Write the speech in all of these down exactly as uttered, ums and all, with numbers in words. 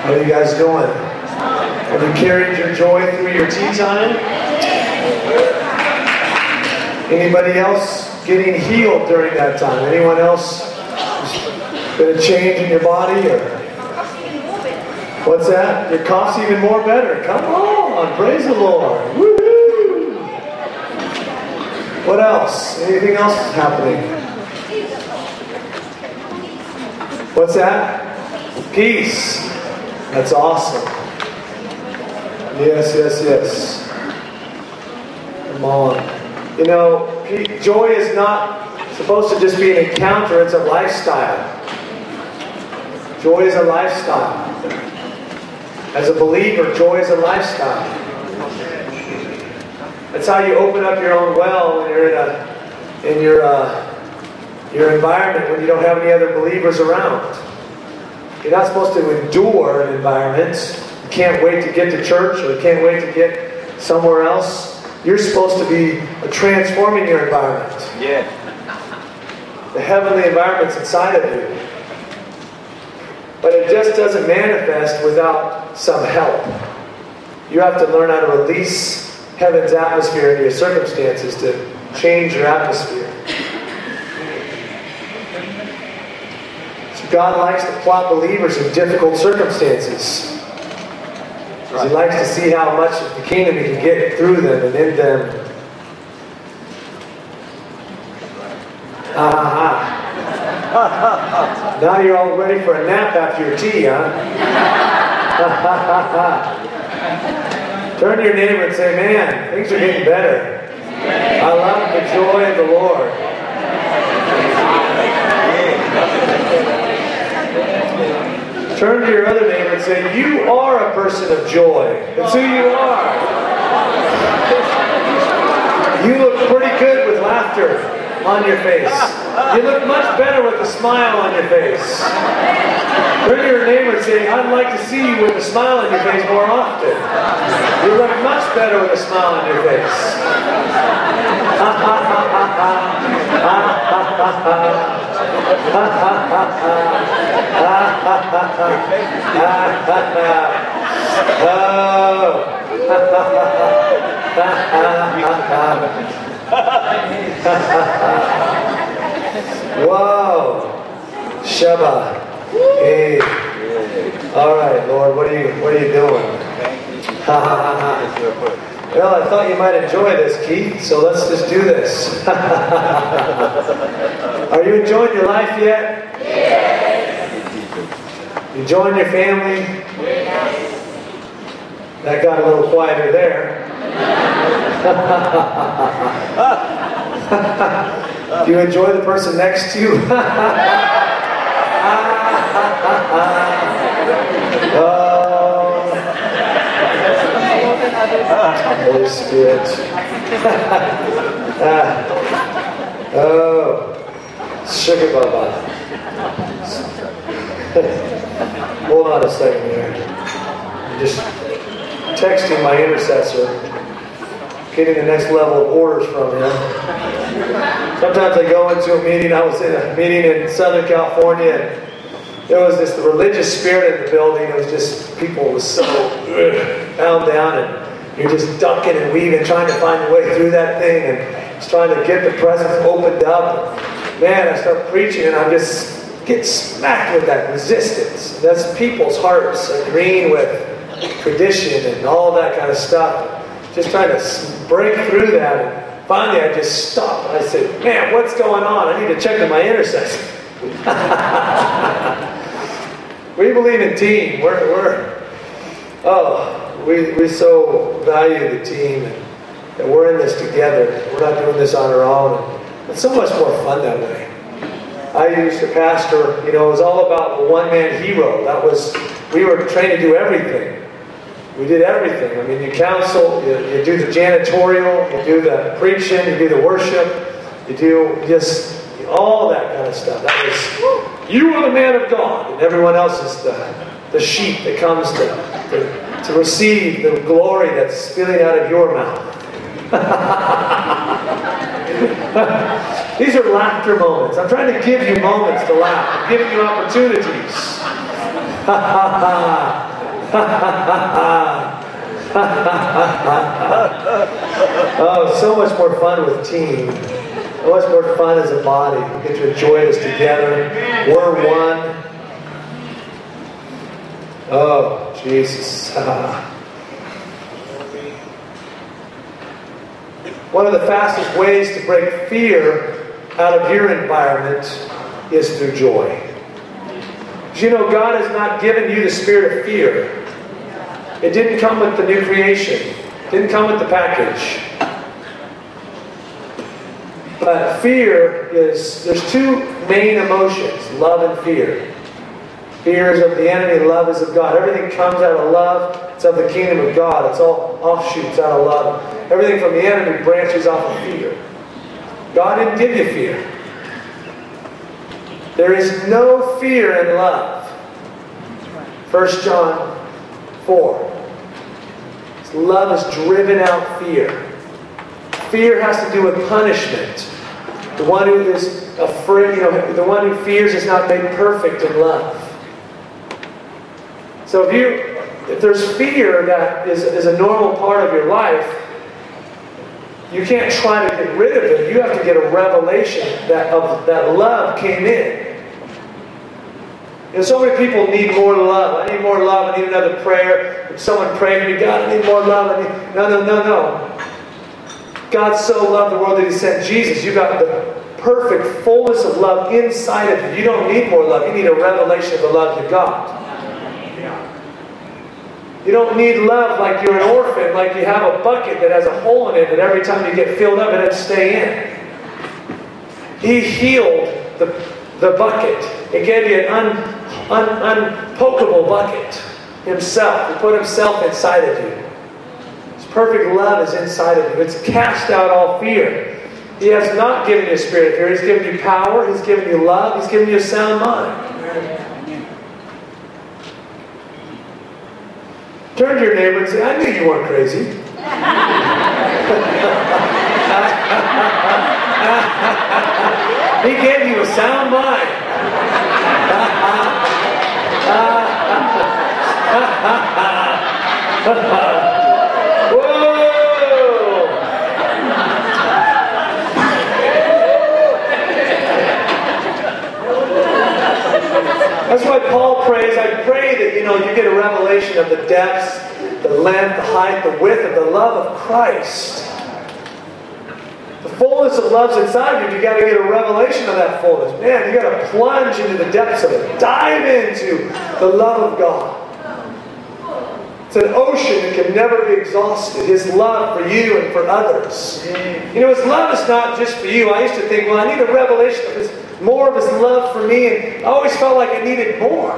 How are you guys doing? Have you carried your joy through your tea time? Anybody else getting healed during that time? Anyone else been a change in your body? Or what's that? Your cough's even more better. Come on, praise the Lord. Woo-hoo. What else? Anything else happening? What's that? Peace. That's awesome. Yes, yes, yes. Come on. You know, joy is not supposed to just be an encounter, it's a lifestyle. Joy is a lifestyle. As a believer, joy is a lifestyle. That's how you open up your own well when you're in a in your uh, your environment when you don't have any other believers around. You're not supposed to endure an environment. You can't wait to get to church or you can't wait to get somewhere else. You're supposed to be transforming your environment. Yeah. The heavenly environment's inside of you. But it just doesn't manifest without some help. You have to learn how to release heaven's atmosphere into your circumstances to change your atmosphere. So God likes to plot believers in difficult circumstances. He likes to see how much of the kingdom he can get through them and in them. Ha ha ha. Now you're all ready for a nap after your tea, huh? Ha ha ha ha. Turn to your neighbor and say, man, things are getting better. I love the joy of the Lord. Turn to your other neighbor and say, you are a person of joy. That's who you are. You look pretty good with laughter on your face. You look much better with a smile on your face. Turn to your neighbor and say, I'd like to see you with a smile on your face more often. You look much better with a smile on your face. Ha ha ha ha ha. Ha ha ha ha. Ha ha ha ha. Ha ha ha ha. Ha ha ha. Oh. Ha ha ha ha. Ha ha ha. Whoa. Sheba. Hey. All right, Lord, what are you what are you doing? Ha ha ha ha. Well, I thought you might enjoy this, Keith, so let's just do this. Are you enjoying your life yet? Yes. You enjoying your family? Yes. That got a little quieter there. Do you enjoy the person next to you? Oh. Holy Spirit. Oh. Sugar Baba. Hold on a second here. I'm just texting my intercessor, getting the next level of orders from him. Sometimes I go into a meeting. I was in a meeting in Southern California, and there was this religious spirit in the building. It was just, people was so bound down, and you're just ducking and weaving, trying to find your way through that thing, and just trying to get the presence opened up. Man, I start preaching, and I just get smacked with that resistance. And that's people's hearts agreeing with tradition and all that kind of stuff. Just trying to break through that. And finally, I just stopped. I said, man, what's going on? I need to check with my intercessor. We believe in team. We're, we're oh, we, we so value the team and that we're in this together. We're not doing this on our own. It's so much more fun that way. I used to pastor, you know, it was all about the one-man hero. That was, we were trained to do everything. We did everything. I mean, you counsel, you, you do the janitorial, you do the preaching, you do the worship, you do just all that kind of stuff. That was, you are the man of God, and everyone else is the, the sheep that comes to, to, to receive the glory that's spilling out of your mouth. These are laughter moments. I'm trying to give you moments to laugh. I'm giving you opportunities. Oh, so much more fun with team. So much more fun as a body. We get to enjoy this together. We're one. Oh, Jesus. One of the fastest ways to break fear out of your environment is through joy. Because you know, God has not given you the spirit of fear. It didn't come with the new creation. It didn't come with the package. But fear is, there's two main emotions, love and fear. Fear is of the enemy, love is of God. Everything comes out of love. It's of the kingdom of God. It's all offshoots out of love. Everything from the enemy branches off of fear. God didn't give you fear. There is no fear in love. First John four. Love has driven out fear. Fear has to do with punishment. The one who is afraid, you know, the one who fears is not made perfect in love. So if you, if there's fear that is, is a normal part of your life, you can't try to get rid of it. You have to get a revelation that of that love came in. You know, so many people need more love. I need more love. I need another prayer. If someone prayed to me, God, I need more love. I need... No, no, no, no. God so loved the world that He sent Jesus. You got the perfect fullness of love inside of you. You don't need more love. You need a revelation of the love you got. You don't need love like you're an orphan, like you have a bucket that has a hole in it, and every time you get filled up, it has to stay in. He healed the, the bucket. He gave you an un, un, unpokable bucket Himself. He put Himself inside of you. His perfect love is inside of you. It's cast out all fear. He has not given you a spirit of fear. He's given you power. He's given you love. He's given you a sound mind. Turn to your neighbor and say, I knew you weren't crazy. He gave you a sound mind. Whoa! That's why Paul prays. I pray that you know you get a revelation of the depths, the length, the height, the width of the love of Christ. The fullness of love's inside you. You got to get a revelation of that fullness. Man, you got to plunge into the depths of it. Dive into the love of God. It's an ocean that can never be exhausted. His love for you and for others. You know, His love is not just for you. I used to think, well, I need a revelation of His, more of His love for me, and I always felt like I needed more.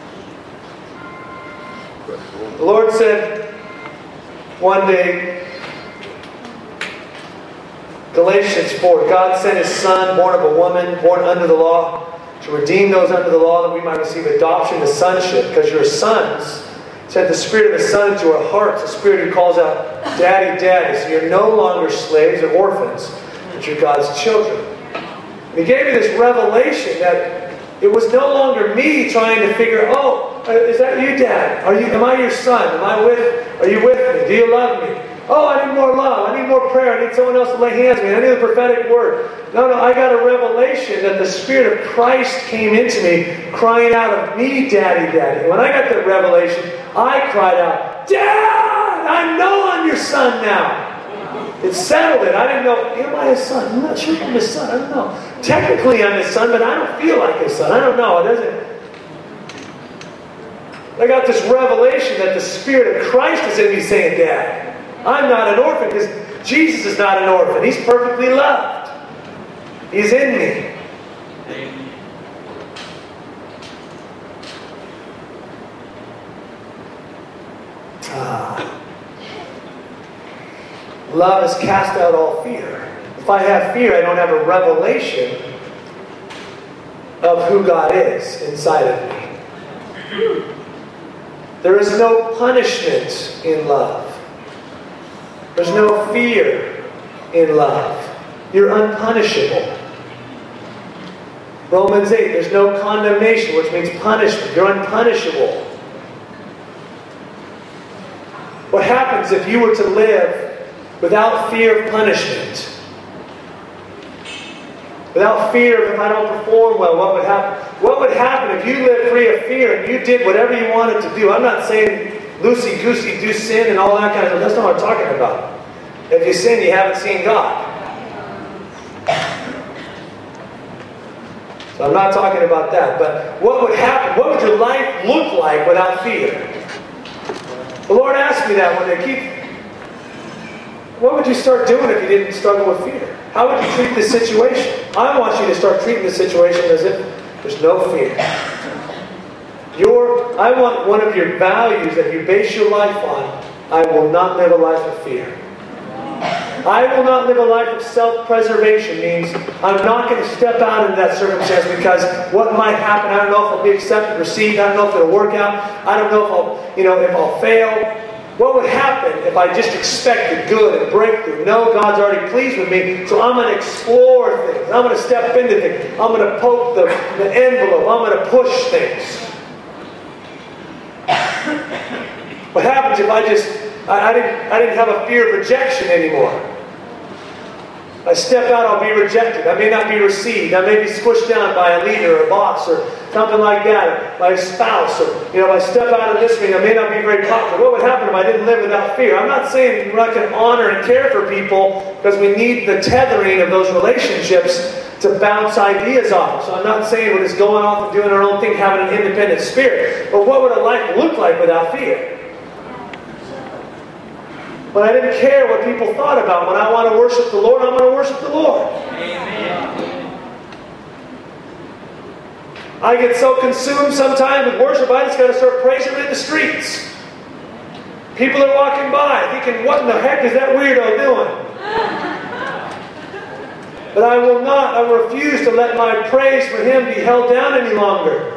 The Lord said one day, Galatians four, God sent His Son, born of a woman, born under the law, to redeem those under the law that we might receive adoption to sonship, because you're sons. Sent the Spirit of His Son into our hearts, the Spirit who calls out, Daddy, Daddy. So you're no longer slaves or orphans, but you're God's children. And He gave me this revelation that it was no longer me trying to figure, oh, is that you, Dad? Are you? Am I your son? Am I with? Are you with me? Do you love me? Oh, I need more love. I need more prayer. I need someone else to lay hands on me. I need a prophetic word. No, no, I got a revelation that the Spirit of Christ came into me, crying out of me, Daddy, Daddy. And when I got that revelation, I cried out, Dad, I know I'm your son now. It settled it. I didn't know, am I his son? I'm not sure if I'm his son. I don't know. Technically I'm his son, but I don't feel like his son. I don't know. It doesn't. I got this revelation that the Spirit of Christ is in me saying, Dad, I'm not an orphan, because Jesus is not an orphan. He's perfectly loved. He's in me. Ah. Love has cast out all fear. If I have fear, I don't have a revelation of who God is inside of me. There is no punishment in love. There's no fear in love. You're unpunishable. Romans eight, there's no condemnation, which means punishment. You're unpunishable. happens if you were to live without fear of punishment? Without fear of if I don't perform well, what would happen? What would happen if you lived free of fear and you did whatever you wanted to do? I'm not saying loosey-goosey do sin and all that kind of stuff. That's not what I'm talking about. If you sin, you haven't seen God. So I'm not talking about that. But what would happen? What would your life look like without fear? The Lord asked me that one day. Keith, what would you start doing if you didn't struggle with fear? How would you treat this situation? I want you to start treating this situation as if there's no fear. Your, I want one of your values that you base your life on. I will not live a life of fear. I will not live a life of self-preservation. Means I'm not going to step out into that circumstance because what might happen, I don't know if I'll be accepted, received, I don't know if it'll work out, I don't know if I'll, you know, if I'll fail. What would happen if I just expected good and breakthrough? No, God's already pleased with me, so I'm going to explore things. I'm going to step into things. I'm going to poke the, the envelope. I'm going to push things. What happens if I just, I, I, didn't, I didn't have a fear of rejection anymore? I step out, I'll be rejected. I may not be received. I may be squished down by a leader or a boss or something like that, by a spouse. Or, you know, if I step out of this meeting, I may not be very popular. What would happen if I didn't live without fear? I'm not saying we're not going to honor and care for people because we need the tethering of those relationships to bounce ideas off. So I'm not saying we're just going off and doing our own thing, having an independent spirit. But what would a life look like without fear? When I didn't care what people thought about. When I want to worship the Lord, I'm going to worship the Lord. Amen. I get so consumed sometimes with worship, I just got to start praising Him in the streets. People are walking by thinking, what in the heck is that weirdo doing? But I will not, I will refuse to let my praise for Him be held down any longer.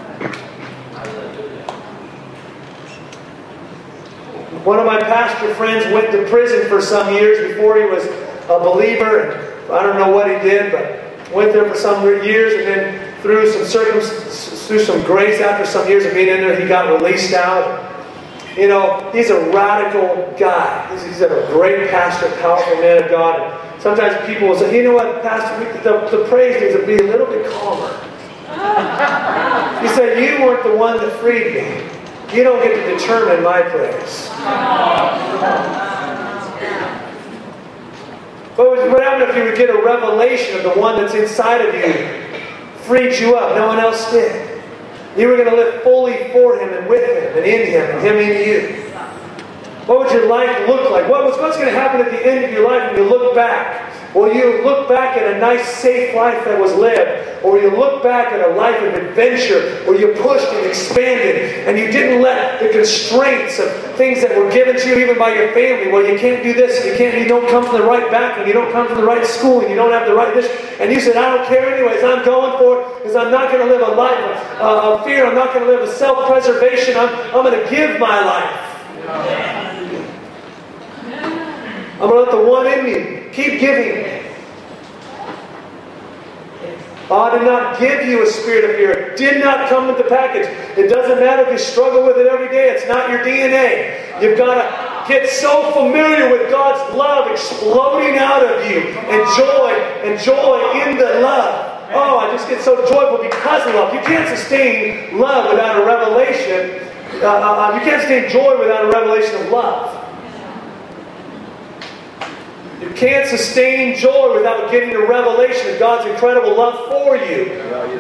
One of my pastor friends went to prison for some years before he was a believer. And I don't know what he did, but went there for some years, and then through some circum- through some grace after some years of being in there, he got released out. You know, he's a radical guy. He's, he's a great pastor, powerful man of God. And sometimes people will say, you know what, Pastor, the, the praise needs to be a little bit calmer. He said, you weren't the one that freed me. You don't get to determine my praise. But what happened if you would get a revelation of the one that's inside of you, freed you up, no one else did? You were going to live fully for Him and with Him and in Him and Him in you. What would your life look like? What was, what's going to happen at the end of your life when you look back? Will you look back at a nice, safe life that was lived? Or will you look back at a life of adventure where you pushed and expanded and you didn't let the constraints of things that were given to you even by your family, well, you can't do this, you can't, you don't come from the right background, you don't come from the right school, and you don't have the right this, and you said, I don't care anyways, I'm going for it because I'm not going to live a life of, uh, of fear, I'm not going to live a self-preservation, I'm, I'm going to give my life. I'm going to let the one in me keep giving. God did not give you a spirit of fear. It did not come with the package. It doesn't matter if you struggle with it every day. It's not your D N A. You've got to get so familiar with God's love exploding out of you. And joy, and joy in the love. Oh, I just get so joyful because of love. You can't sustain love without a revelation. Uh, uh, you can't sustain joy without a revelation of love. You can't sustain joy without getting a revelation of God's incredible love for you.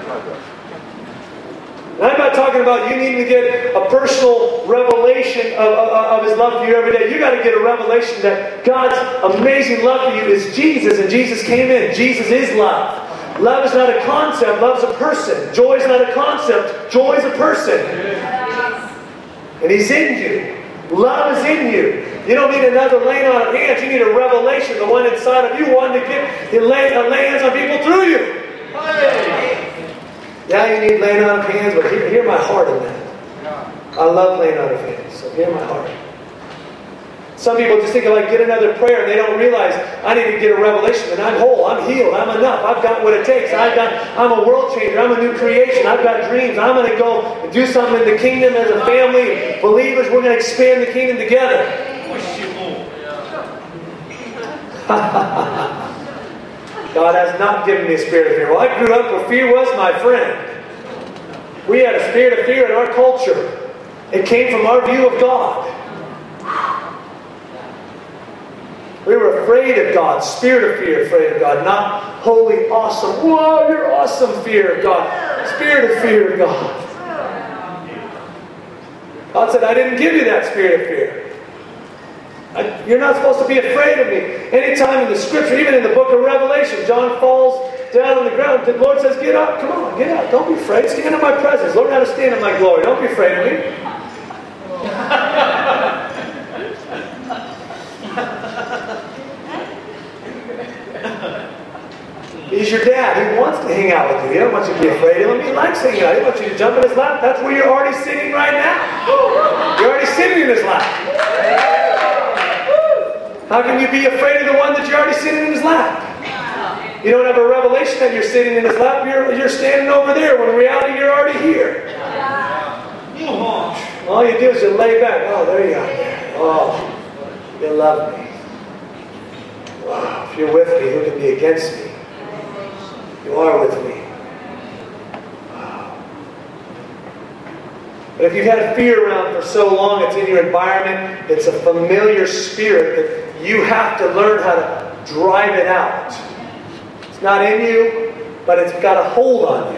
And I'm not talking about you needing to get a personal revelation of, of, of His love for you every day. You got to get a revelation that God's amazing love for you is Jesus, and Jesus came in. Jesus is love. Love is not a concept, love's a person. Joy is not a concept, joy is a person. And He's in you. Love is in you. You don't need another laying on of hands. You need a revelation, the one inside of you wanting to get it lay, uh, lay hands on people through you. Hey. Yeah, you need laying on of hands, but hear, hear my heart in that. I love laying on of hands, so hear my heart. Some people just think, like, get another prayer, and they don't realize I need to get a revelation that I'm whole, I'm healed, I'm enough, I've got what it takes, I've got, I'm a world changer, I'm a new creation, I've got dreams, I'm going to go and do something in the kingdom as a family. Believers, we're going to expand the kingdom together. God has not given me a spirit of fear. Well, I grew up where fear was my friend. We had a spirit of fear in our culture. It came from our view of God. We were afraid of God. Spirit of fear, afraid of God. Not holy, awesome. Whoa, you're awesome, fear of God. Spirit of fear of God. God said, I didn't give you that spirit of fear. I, you're not supposed to be afraid of me. Anytime in the scripture, even in the book of Revelation, John falls down on the ground. The Lord says, get up. Come on, get up. Don't be afraid. Stand in my presence. Learn how to stand in my glory. Don't be afraid of me. He's your dad. He wants to hang out with you. He doesn't want you to be afraid of him. He likes hanging out. He wants you to jump in his lap. That's where you're already sitting right now. You're already sitting in his lap. How can you be afraid of the one that you're already sitting in his lap? You don't have a revelation that you're sitting in his lap. You're, you're standing over there when in reality you're already here. All you do is you lay back. Oh, there you are. Oh, you love me. Wow, if you're with me, who can be against me? You are with me. Wow. But if you've had fear around for so long, it's in your environment, it's a familiar spirit that you have to learn how to drive it out. It's not in you, but it's got a hold on you.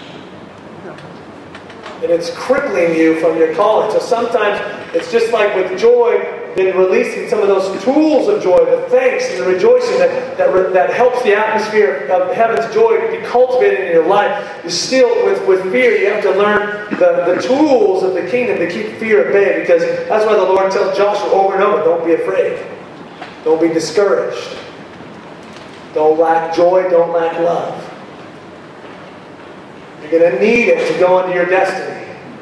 And it's crippling you from your calling. So sometimes it's just like with joy, been releasing some of those tools of joy, the thanks and the rejoicing that, that, that helps the atmosphere of heaven's joy to be cultivated in your life. You still, with, with fear, you have to learn the, the tools of the kingdom to keep fear at bay, because that's why the Lord tells Joshua over and over, don't be afraid. Don't be discouraged. Don't lack joy, don't lack love. You're going to need it to go into your destiny.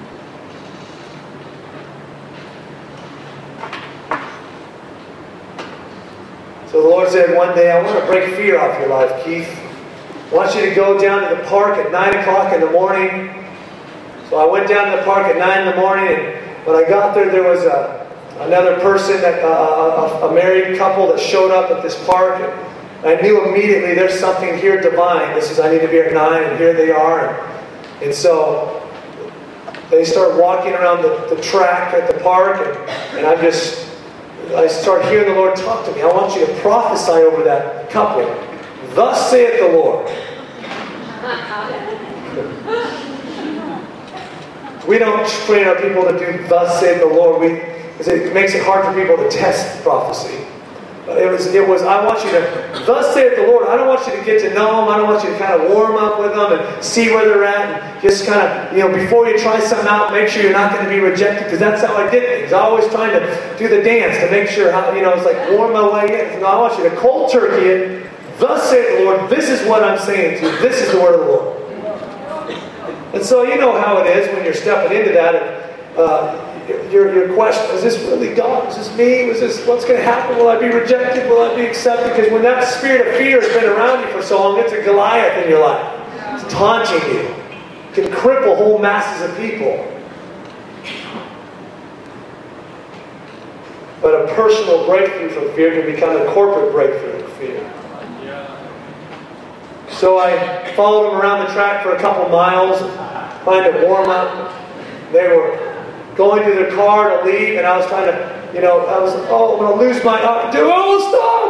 So the Lord said one day, I want to break fear off your life, Keith. I want you to go down to the park at nine o'clock in the morning. So I went down to the park at nine in the morning, and when I got there, there was a, another person, that, uh, a, a married couple that showed up at this park. And I knew immediately there's something here divine. This is, I need to be at nine, and here they are. And, and so they start walking around the, the track at the park, and, and I'm just... I start hearing the Lord talk to me. I want you to prophesy over that couple. Thus saith the Lord. We don't train our people to do thus saith the Lord. We, because it makes it hard for people to test prophecy. But it was, it was, I want you to, thus saith the Lord. I don't want you to get to know them. I don't want you to kind of warm up with them and see where they're at. And just kind of, you know, before you try something out, make sure you're not going to be rejected. Because that's how I did things. I always trying to do the dance to make sure, how, you know, it's like warm my way in. No, I want you to cold turkey it. Thus saith the Lord. This is what I'm saying to you. This is the word of the Lord. And so you know how it is when you're stepping into that. And, uh, Your, your question, is this really God? Is this me? Is this, what's going to happen? Will I be rejected? Will I be accepted? Because when that spirit of fear has been around you for so long, it's a Goliath in your life. It's taunting you. It can cripple whole masses of people. But a personal breakthrough from fear can become a corporate breakthrough from fear. So I followed them around the track for a couple miles, trying to warm up. They were going to their car to leave, and I was trying to, you know, I was, oh, I'm going to lose my, oh, do, oh,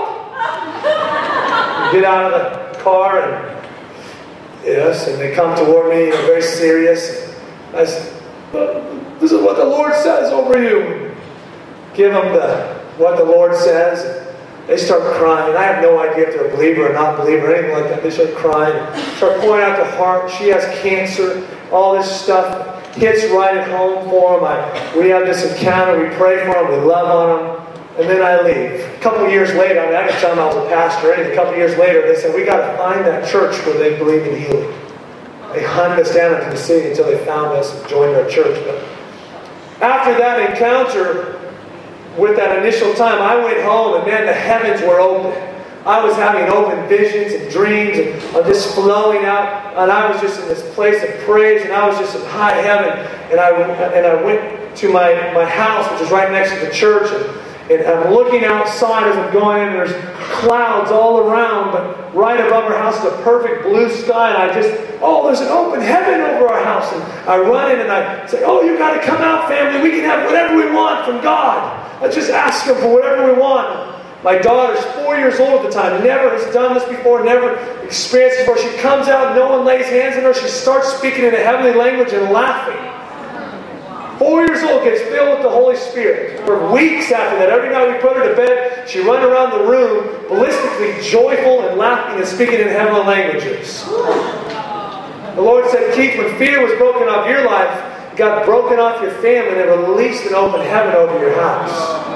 stop! Get out of the car, and yes, and they come toward me, they're very serious. I said, this is what the Lord says over you. Give them the, what the Lord says. They start crying. I have no idea if they're a believer or not believer or anything like that. They start crying, start pouring out their heart. She has cancer, all this stuff. Hits right at home for them. I, we have this encounter. We pray for them. We love on them. And then I leave. A couple of years later, I mean, I didn't tell them I was a pastor. A couple of years later, they said, we got to find that church where they believe in healing. They hunted us down into the city until they found us and joined our church. But after that encounter, with that initial time, I went home, and man, the heavens were open. I was having open visions and dreams, and I'm just flowing out, and I was just in this place of praise, and I was just in high heaven. And I and I went to my, my house, which is right next to the church, and, and I'm looking outside as I'm going in, and there's clouds all around, but right above our house is a perfect blue sky, and I just, oh, there's an open heaven over our house. And I run in and I say, oh, you got to come out, family. We can have whatever we want from God. Let's just ask Him for whatever we want. My daughter's four years old at the time, never has done this before, never experienced it before. She comes out, no one lays hands on her. She starts speaking in a heavenly language and laughing. Four years old, gets filled with the Holy Spirit. For weeks after that, every night we put her to bed, she run around the room, ballistically joyful and laughing and speaking in heavenly languages. The Lord said, Keith, when fear was broken off your life, it got broken off your family, and it released an open heaven over your house.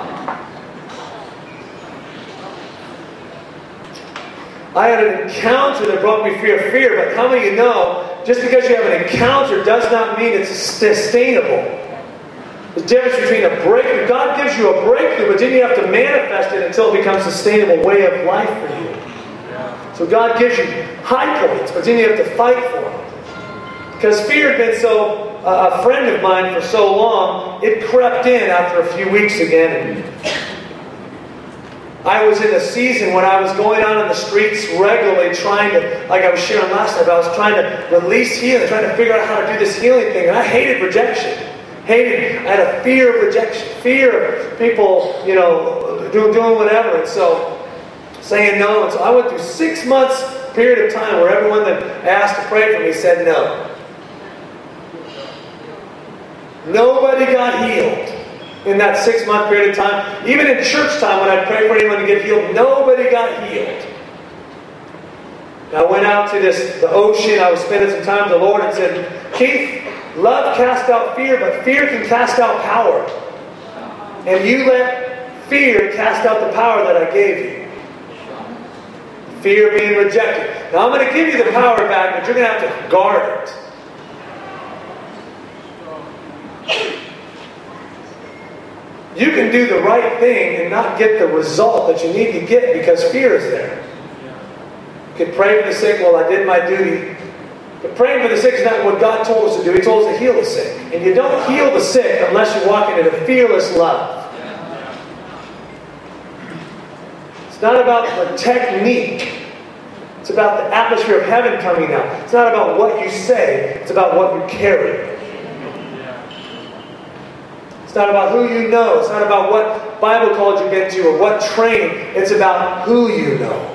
I had an encounter that brought me free of fear, but how many of you know, just because you have an encounter does not mean it's sustainable. There's a difference between a breakthrough. God gives you a breakthrough, but then you have to manifest it until it becomes a sustainable way of life for you. So God gives you high points, but then you have to fight for it. Because fear had been so uh, a friend of mine for so long, it crept in after a few weeks again. I was in a season when I was going out on the streets regularly trying to, like I was sharing last night, I was trying to release healing, trying to figure out how to do this healing thing. And I hated rejection. Hated, I had a fear of rejection. Fear of people, you know, doing, doing whatever. And so, saying no. And so I went through six months period of time where everyone that asked to pray for me said no. Nobody got healed. In that six-month period of time, even in church time when I'd pray for anyone to get healed, nobody got healed. And I went out to this the ocean. I was spending some time with the Lord and said, Keith, love casts out fear, but fear can cast out power. And you let fear cast out the power that I gave you. Fear of being rejected. Now I'm going to give you the power back, but you're going to have to guard it. You can do the right thing and not get the result that you need to get because fear is there. You can pray for the sick. Well, I did my duty. But praying for the sick is not what God told us to do. He told us to heal the sick. And you don't heal the sick unless you're walking in a fearless love. It's not about the technique. It's about the atmosphere of heaven coming out. It's not about what you say. It's about what you carry. It's not about who you know. It's not about what Bible college you've been to or what training. It's about who you know.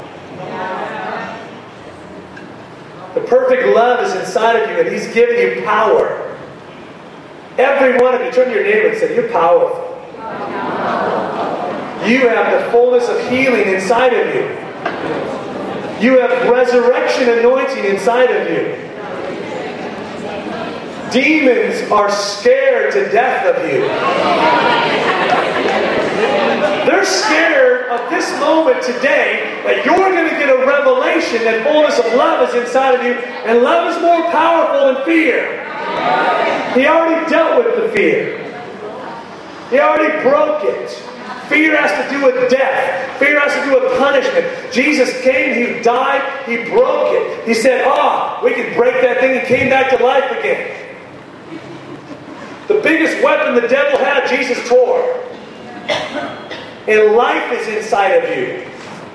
The perfect love is inside of you, and He's given you power. Every one of you, turn to your neighbor and say, you're powerful. You have the fullness of healing inside of you. You have resurrection anointing inside of you. Demons are scared to death of you. They're scared of this moment today that you're going to get a revelation that fullness of love is inside of you, and love is more powerful than fear. He already dealt with the fear. He already broke it. Fear has to do with death. Fear has to do with punishment. Jesus came, He died, He broke it. He said, ah, oh, we can break that thing. He came back to life again. The biggest weapon the devil had, Jesus tore. And life is inside of you.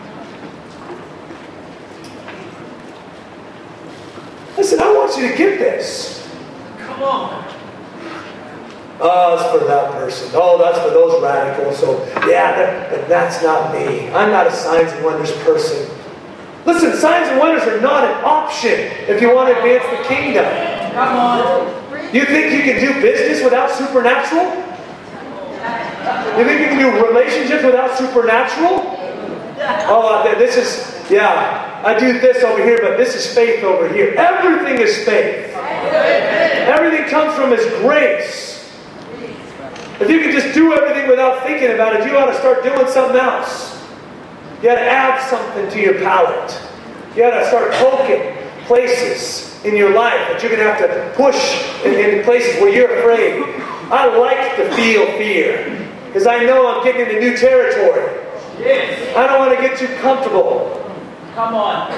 Listen, I want you to get this. Come on. Oh, that's for that person. Oh, that's for those radicals. So, yeah, that, but that's not me. I'm not a signs and wonders person. Listen, signs and wonders are not an option if you want to advance the kingdom. Come on. You think you can do business without supernatural? You think you can do relationships without supernatural? Oh, this is, yeah, I do this over here, but this is faith over here. Everything is faith. Everything comes from His grace. If you can just do everything without thinking about it, you ought to start doing something else. You got to add something to your palate. You got to start poking places in your life that you're going to have to push in, in places where you're afraid. I like to feel fear because I know I'm getting into new territory. Yes. I don't want to get too comfortable. Come on.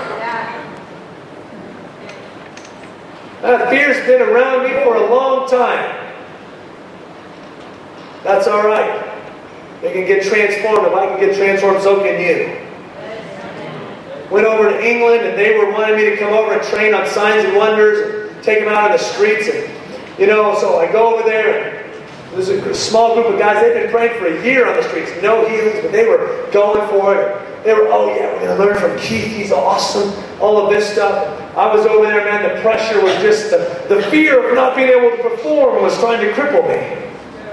That fear's been around me for a long time. That's all right. They can get transformed. If I can get transformed, so can you. Went over to England, and they were wanting me to come over and train on signs and wonders, and take them out on the streets. And, you know, so I go over there, and there's a small group of guys. They've been praying for a year on the streets, no healings, but they were going for it. They were, oh yeah, we're going to learn from Keith. He's awesome. All of this stuff. I was over there, man. The pressure was just, the, the fear of not being able to perform was trying to cripple me.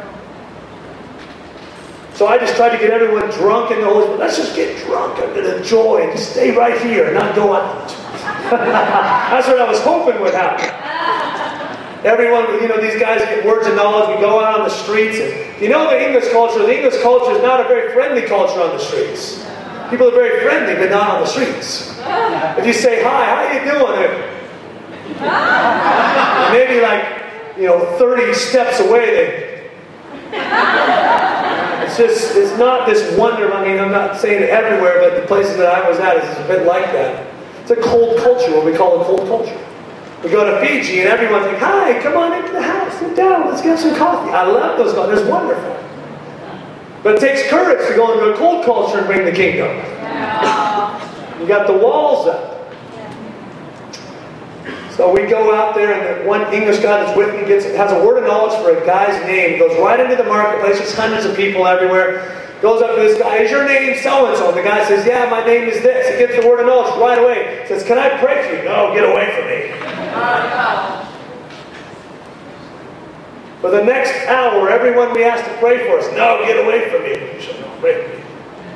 So I just tried to get everyone drunk in the Holy Spirit. Let's just get drunk under the joy and just stay right here and not go out. That's what I was hoping would happen. Everyone, you know, these guys get words of knowledge. We go out on the streets. And you know the English culture, the English culture is not a very friendly culture on the streets. People are very friendly, but not on the streets. If you say, hi, how you doing? Maybe like, you know, thirty steps away, they... It's just, it's not this wonder. I mean, I'm not saying it everywhere, but the places that I was at is a bit like that. It's a cold culture, what we call a cold culture. We go to Fiji and everyone's like, hi, come on into the house, sit down, let's get some coffee. I love those guys, it's wonderful. But it takes courage to go into a cold culture and bring the kingdom. You got the walls up. So we go out there, and the one English guy that's with me gets has a word of knowledge for a guy's name. Goes right into the marketplace. There's hundreds of people everywhere. Goes up to this guy. Is your name so-and-so? And the guy says, yeah, my name is this. He gets the word of knowledge right away. Says, can I pray for you? No, get away from me. For the next hour, everyone we asked to pray for us, no, get away from me. You shall not pray for me.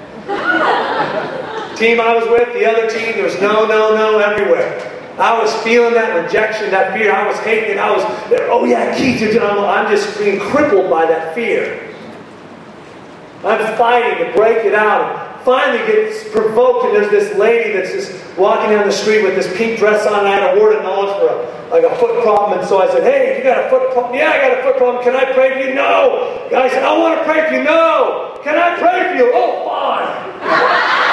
Team I was with, the other team, there was no, no, no everywhere. I was feeling that rejection, that fear. I was hating it. I was, oh yeah, Keith, you're doing, I'm just being crippled by that fear. I'm fighting to break it out. And finally gets provoked, and there's this lady that's just walking down the street with this pink dress on, and I had a word of knowledge for a, like a foot problem, and so I said, hey, you got a foot problem? Yeah, I got a foot problem. Can I pray for you? No. The guy said, I want to pray for you. No. Can I pray for you? Oh, fine.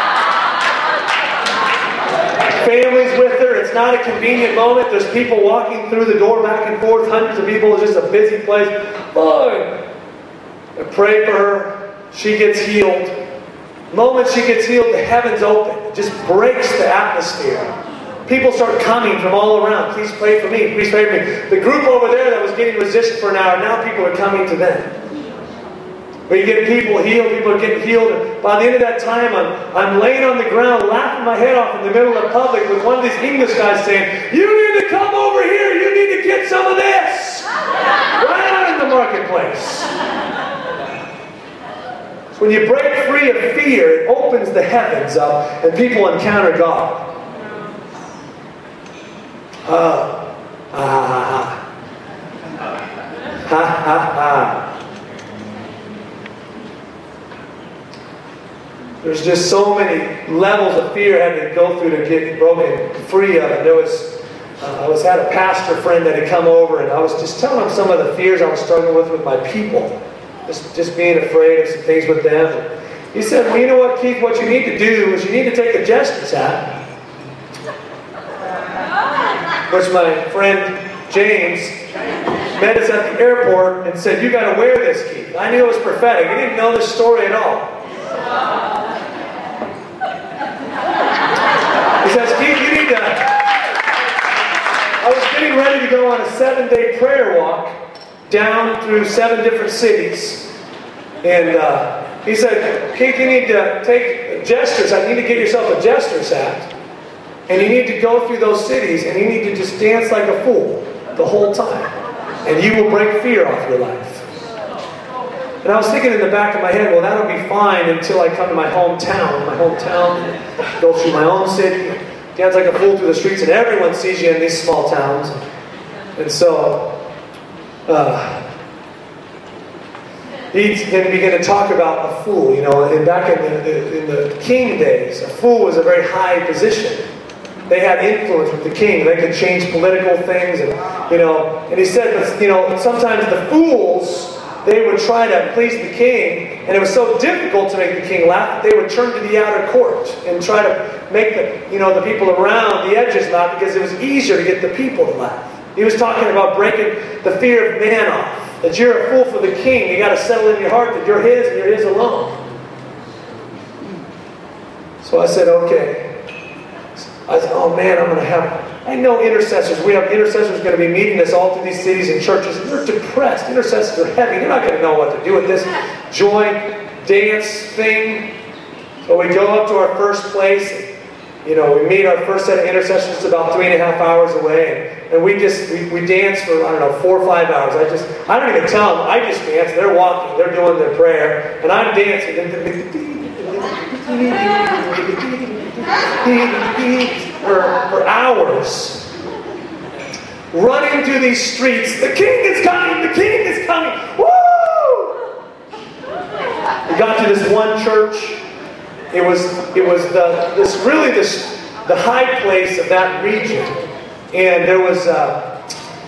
Families with her. It's not a convenient moment. There's people walking through the door back and forth. Hundreds of people. It's just a busy place. Fine. I pray for her. She gets healed. The moment she gets healed, the heavens open. It just breaks the atmosphere. People start coming from all around. Please pray for me. Please pray for me. The group over there that was getting resistant for an hour, now people are coming to them. But you get people healed, people are getting healed. And by the end of that time, I'm, I'm laying on the ground, laughing my head off in the middle of the public with one of these English guys saying, you need to come over here, you need to get some of this. Right out in the marketplace. So when you break free of fear, it opens the heavens up and people encounter God. Ah, ah, ah, ah. Ha, ha, ha. There's just so many levels of fear I had to go through to get broken free of it. There was, uh, I was had a pastor friend that had come over, and I was just telling him some of the fears I was struggling with with my people. Just, just being afraid of some things with them. And he said, well, you know what, Keith, what you need to do is you need to take a jester's hat. Which my friend James met us at the airport and said, you got to wear this, Keith. I knew it was prophetic. He didn't know this story at all. He says, Keith, you need to... I was getting ready to go on a seven-day prayer walk down through seven different cities. And uh, he said, Keith, you need to take jester's hat. You need to get yourself a jester's hat. And you need to go through those cities, and you need to just dance like a fool the whole time. And you will break fear off your life. And I was thinking in the back of my head, well, that'll be fine until I come to my hometown. My hometown, go through my own city, dance like a fool through the streets, and everyone sees you in these small towns. And so, uh, he began to talk about a fool. You know, and back in the, in the king days, a fool was a very high position. They had influence with the king. They could change political things, and you know. And he said, you know, sometimes the fools, they would try to please the king, and it was so difficult to make the king laugh that they would turn to the outer court and try to make the, you know, the people around the edges laugh because it was easier to get the people to laugh. He was talking about breaking the fear of man off. that you're a fool for the king. You got to settle in your heart that you're his and you're his alone. So I said, okay. I said, oh man, I'm going to have, I know intercessors. We have intercessors going to be meeting us all through these cities and churches. And they're depressed. Intercessors are heavy. They're not going to know what to do with this joy, dance thing. So we go up to our first place. You know, we meet our first set of intercessors about three and a half hours away. And, and we just, we, we dance for, I don't know, four or five hours. I just, I don't even tell them. I just dance. They're walking. They're doing their prayer. And I'm dancing. For, for hours, running through these streets. The king is coming! The king is coming! Woo! We got to this one church. It was it was the this really this the high place of that region, and there was uh,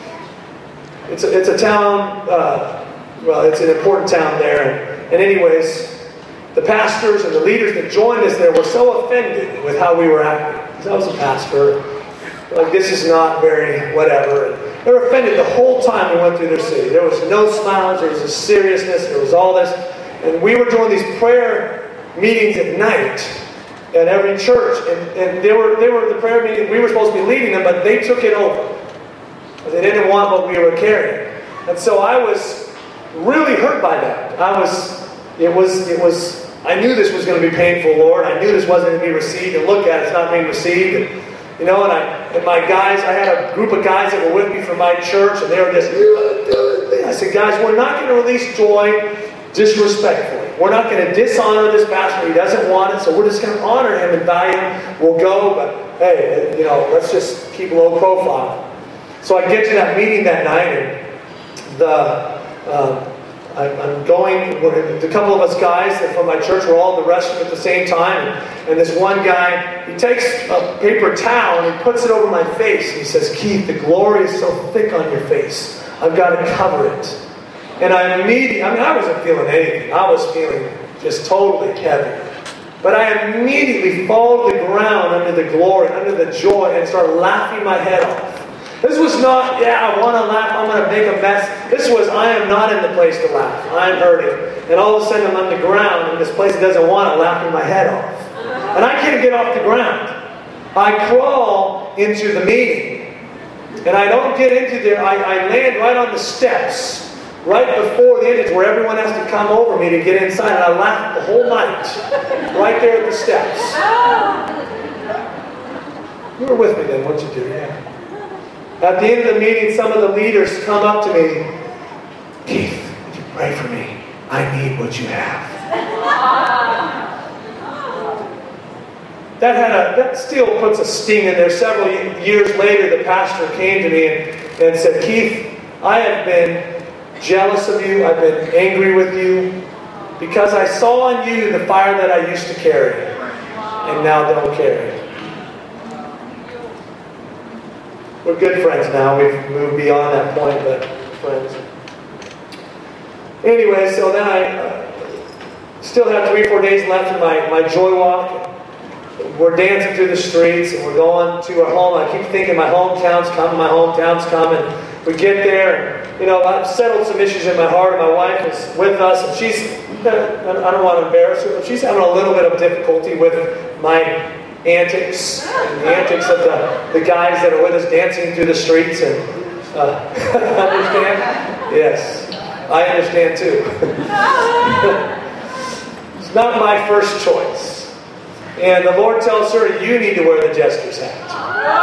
it's a, it's a town. Uh, well, it's an important town there, and, and anyways. The pastors and the leaders that joined us there were so offended with how we were acting. Because I was a pastor. Like, this is not very whatever. And they were offended the whole time we went through their city. There was no smiles. There was a seriousness. There was all this. And we were doing these prayer meetings at night at every church. And, and they were they were the prayer meeting. We were supposed to be leading them, but they took it over. They didn't want what we were carrying. And so I was really hurt by that. I was... It was, it was, I knew this was going to be painful, Lord. I knew this wasn't going to be received. And look at it, it's not being received. And, you know, and I, and my guys, I had a group of guys that were with me from my church, and they were just, I said, guys, we're not going to release joy disrespectfully. We're not going to dishonor this pastor. He doesn't want it, so we're just going to honor him and value him. We'll go, but hey, you know, let's just keep low profile. So I get to that meeting that night, and the, um, I'm going, a couple of us guys from my church were all in the restroom at the same time. And this one guy, he takes a paper towel and he puts it over my face. He says, Keith, the glory is so thick on your face. I've got to cover it. And I immediately, I mean, I wasn't feeling anything. I was feeling just totally heavy. But I immediately fall to the ground under the glory, under the joy, and start laughing my head off. This was not, yeah, I want to laugh, I'm going to make a mess. This was, I am not in the place to laugh. I'm hurting. And all of a sudden I'm on the ground in this place that doesn't want to laughing my head off. And I can't get off the ground. I crawl into the meeting. And I don't get into there, I, I land right on the steps. Right before the entrance where everyone has to come over me to get inside. And I laughed the whole night. Right there at the steps. You were with me then, what'd you do? Yeah. At the end of the meeting, some of the leaders come up to me. Keith, would you pray for me? I need what you have. That had a that still puts a sting in there. Several years later, the pastor came to me and, and said, Keith, I have been jealous of you. I've been angry with you because I saw in you the fire that I used to carry and now don't carry. We're good friends now. We've moved beyond that point, but friends. Anyway, so then I uh, still have three, four days left in my, my joy walk. We're dancing through the streets, and we're going to our home. I keep thinking my hometown's coming, my hometown's coming. We get there, and, you know, I've settled some issues in my heart. My wife is with us, and she's, I don't want to embarrass her, but she's having a little bit of difficulty with my antics and the antics of the, the guys that are with us dancing through the streets. And uh, understand? Yes, I understand too. It's not my first choice. And the Lord tells her, you need to wear the jester's hat.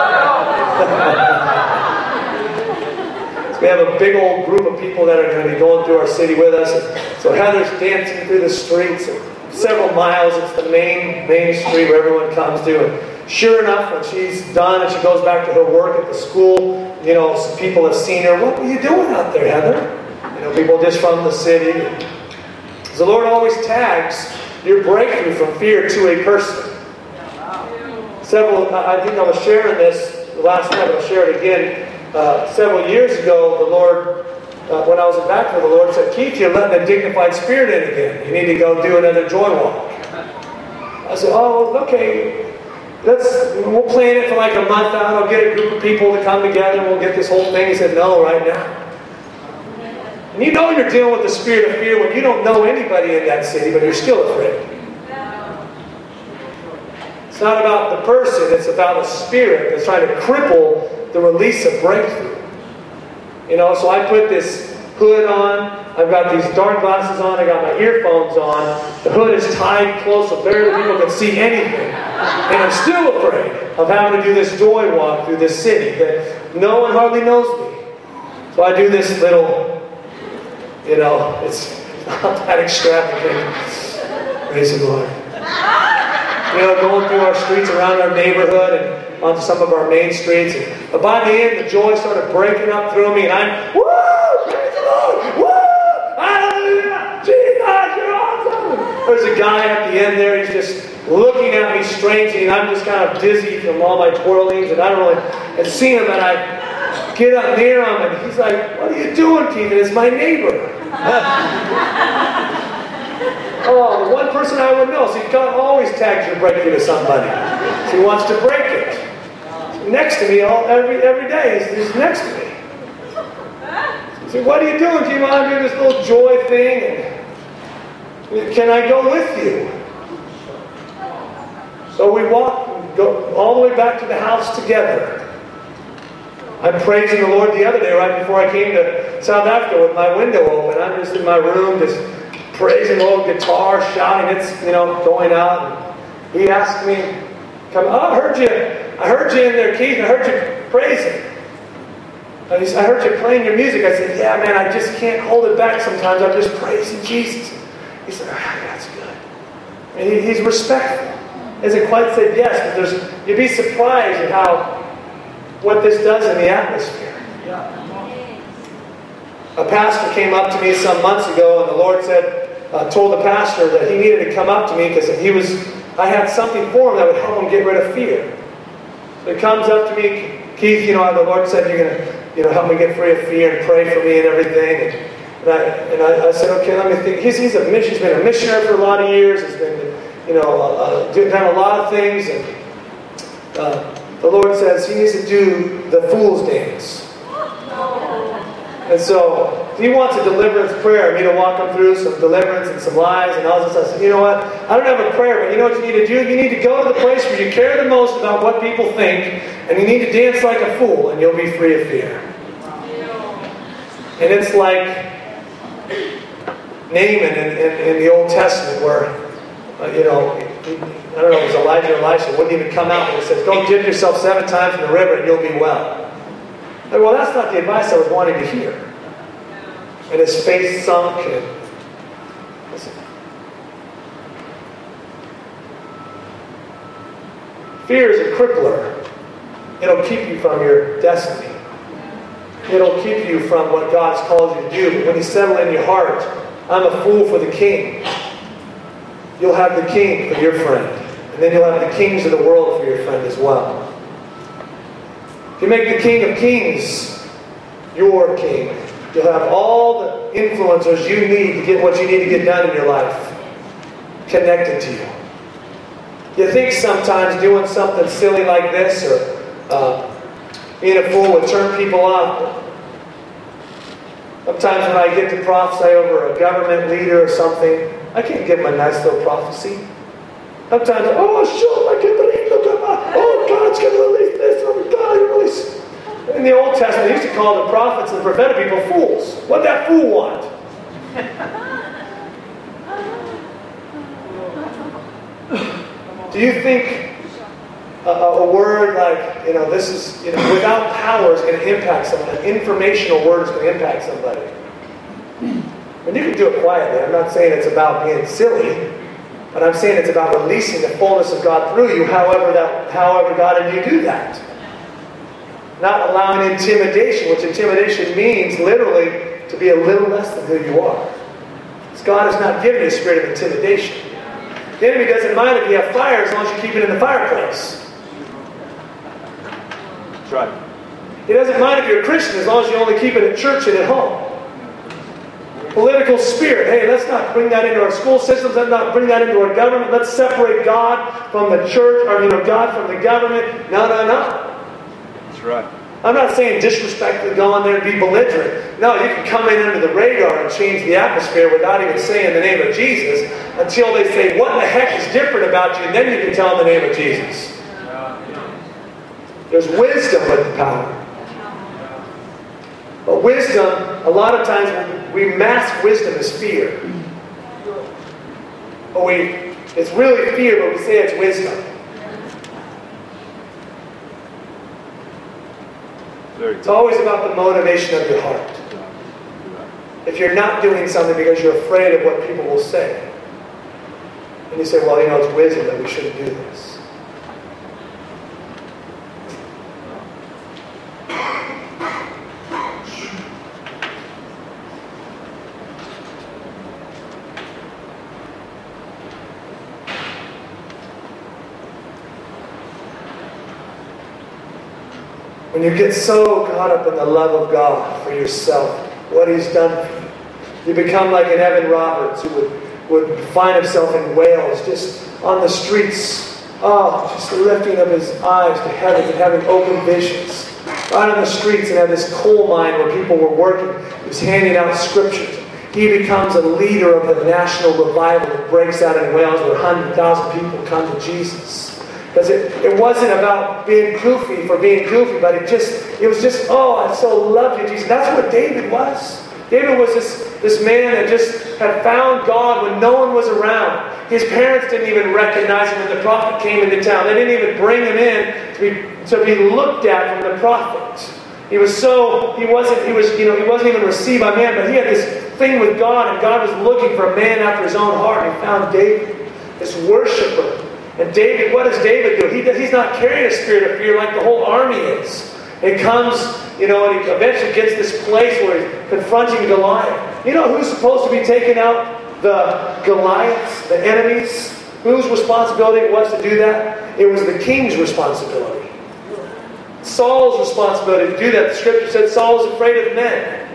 So we have a big old group of people that are going to be going through our city with us. And so Heather's dancing through the streets. And several miles, it's the main main street where everyone comes to. And sure enough, when she's done and she goes back to her work at the school, you know, some people have seen her. What were you doing out there, Heather? You know, people just from the city. The Lord always tags your breakthrough from fear to a person. Several, I think I was sharing this last night, I'll share it again. Uh, several years ago, the Lord, uh, when I was in back with the Lord, said, Keith, you're letting a dignified spirit in again. You need to go do another joy walk. I said, oh, okay. Let's, we'll plan it for like a month out. I'll get a group of people to come together and we'll get this whole thing. He said, no, right now. And you know you're dealing with the spirit of fear when you don't know anybody in that city, but you're still afraid. It's not about the person, it's about a spirit that's trying to cripple the release of breakthrough. You know, so I put this hood on, I've got these dark glasses on, I got my earphones on, the hood is tied close so barely people can see anything. And I'm still afraid of having to do this joy walk through this city that no one hardly knows me. So I do this little, you know, it's not that extravagant. Praise the Lord. You know, going through our streets around our neighborhood and onto some of our main streets. And, but by the end, the joy started breaking up through me, and I'm, woo! Praise the Lord! Woo! Hallelujah! Jesus, you're awesome! There's a guy at the end there, he's just looking at me strangely, and I'm just kind of dizzy from all my twirlings, and I don't really and see him, and I get up near him, and he's like, what are you doing, Keith? And it's my neighbor. Oh, the one person I would know. So God always tags your breakthrough to somebody. So he wants to break it. So next to me, all, every every day, he's, he's next to me. So what are you doing, Keith? Well, I'm doing this little joy thing. And can I go with you? So we walk, go all the way back to the house together. I'm praising the Lord the other day, right before I came to South Africa with my window open. I'm just in my room, just praising the Lord, guitar, shouting, it's, you know, going out. And he asked me, come, oh, I heard you, I heard you in there, Keith, I heard you praising. And he said, I heard you playing your music. I said, yeah, man, I just can't hold it back sometimes. I'm just praising Jesus. He said, oh, that's good. And he, he's respectful. He hasn't quite said yes, but there's, you'd be surprised at how, what this does in the atmosphere. A pastor came up to me some months ago, and the Lord said, uh, told the pastor that he needed to come up to me because he was, I had something for him that would help him get rid of fear. So he comes up to me, Keith, you know, the Lord said you're going to, you know, help me get free of fear and pray for me and everything. And, and, I, and I, I said, okay, let me think. He's, he's, a, he's been a missionary for a lot of years. He's been, you know, uh, done a lot of things. And uh, the Lord says he needs to do the fool's dance. And so he wants a deliverance prayer, me to walk him through some deliverance and some lies and all this. I said, you know what? I don't have a prayer, but you know what you need to do? You need to go to the place where you care the most about what people think, and you need to dance like a fool, and you'll be free of fear. And it's like Naaman in, in, in the Old Testament where, uh, you know, I don't know, it was Elijah or Elisha, wouldn't even come out, and it says, go dip yourself seven times in the river and you'll be well. Like, well, that's not the advice I was wanting to hear. And his face sunk. And listen. Fear is a crippler. It'll keep you from your destiny. It'll keep you from what God's called you to do. But when you settle in your heart, I'm a fool for the king, you'll have the king for your friend. And then you'll have the kings of the world for your friend as well. If you make the King of Kings your king, you'll have all the influencers you need to get what you need to get done in your life connected to you. You think sometimes doing something silly like this or uh, being a fool would turn people off. Sometimes when I get to prophesy over a government leader or something, I can't give them a nice little prophecy. Sometimes, oh, sure, I can't believe it. Oh, God's going to release this. Oh, God, release. In the Old Testament, they used to call the prophets and the prophetic people fools. What did that fool want? Do you think a, a word like, you know, this is, you know, without power is going to impact someone? An informational word is going to impact somebody. And you can do it quietly. I'm not saying it's about being silly. But I'm saying it's about releasing the fullness of God through you, however that, however God and you do that. Not allowing intimidation, which intimidation means literally to be a little less than who you are. Because God has not given you a spirit of intimidation. The enemy doesn't mind if you have fire as long as you keep it in the fireplace. That's right. He doesn't mind if you're a Christian as long as you only keep it at church and at home. Political spirit. Hey, let's not bring that into our school systems. Let's not bring that into our government. Let's separate God from the church, or, you know, God from the government. No, no, no. That's right. I'm not saying disrespectfully go in there and be belligerent. No, you can come in under the radar and change the atmosphere without even saying the name of Jesus until they say, what in the heck is different about you? And then you can tell them the name of Jesus. There's wisdom with the power. But wisdom, a lot of times we mask wisdom as fear. But we, it's really fear, but we say it's wisdom. It's always about the motivation of your heart. If you're not doing something because you're afraid of what people will say, and you say, well, you know, it's wisdom that we shouldn't do this. When you get so caught up in the love of God for yourself, what He's done for you, you become like an Evan Roberts who would, would find himself in Wales, just on the streets, oh, just lifting up his eyes to heaven and having open visions. Right on the streets and had this coal mine where people were working. He was handing out scriptures. He becomes a leader of the national revival that breaks out in Wales where one hundred thousand people come to Jesus. Because it, it wasn't about being goofy for being goofy, but it just it was just, oh, I so love you, Jesus. That's what David was. David was this, this man that just had found God when no one was around. His parents didn't even recognize him when the prophet came into town. They didn't even bring him in to be, to be looked at from the prophet. He was so, he wasn't, he was, you know, he wasn't even received by man, but he had this thing with God, and God was looking for a man after His own heart, and He found David, this worshiper. And David, what does David do? He, he's not carrying a spirit of fear like the whole army is. It comes, you know, and he eventually gets this place where he's confronting Goliath. You know who's supposed to be taking out the Goliaths, the enemies? Whose responsibility it was to do that? It was the king's responsibility. Saul's responsibility to do that. The scripture said Saul was afraid of men.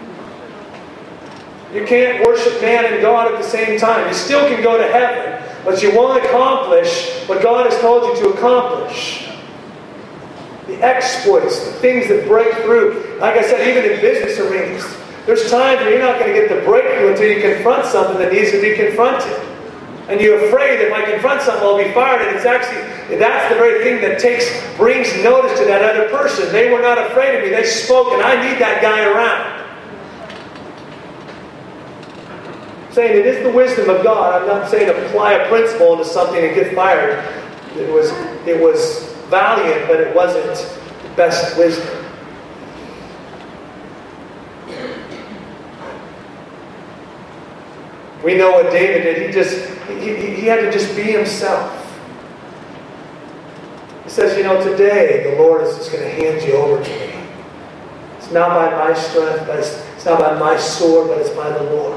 You can't worship man and God at the same time. You still can go to heaven, but you won't accomplish what God has told you to accomplish. The exploits, the things that break through. Like I said, even in business arenas, there's times where you're not going to get the breakthrough until you confront something that needs to be confronted. And you're afraid that if I confront something, I'll be fired. And it's actually, that's the very thing that takes, brings notice to that other person. They were not afraid of me. They spoke, and I need that guy around. Saying it is the wisdom of God. I'm not saying apply a principle into something and get fired. It was, it was valiant, but it wasn't the best wisdom. We know what David did. He just he, he had to just be himself. He says, you know, today the Lord is just going to hand you over to me. It's not by my strength, but it's, it's not by my sword, but it's by the Lord.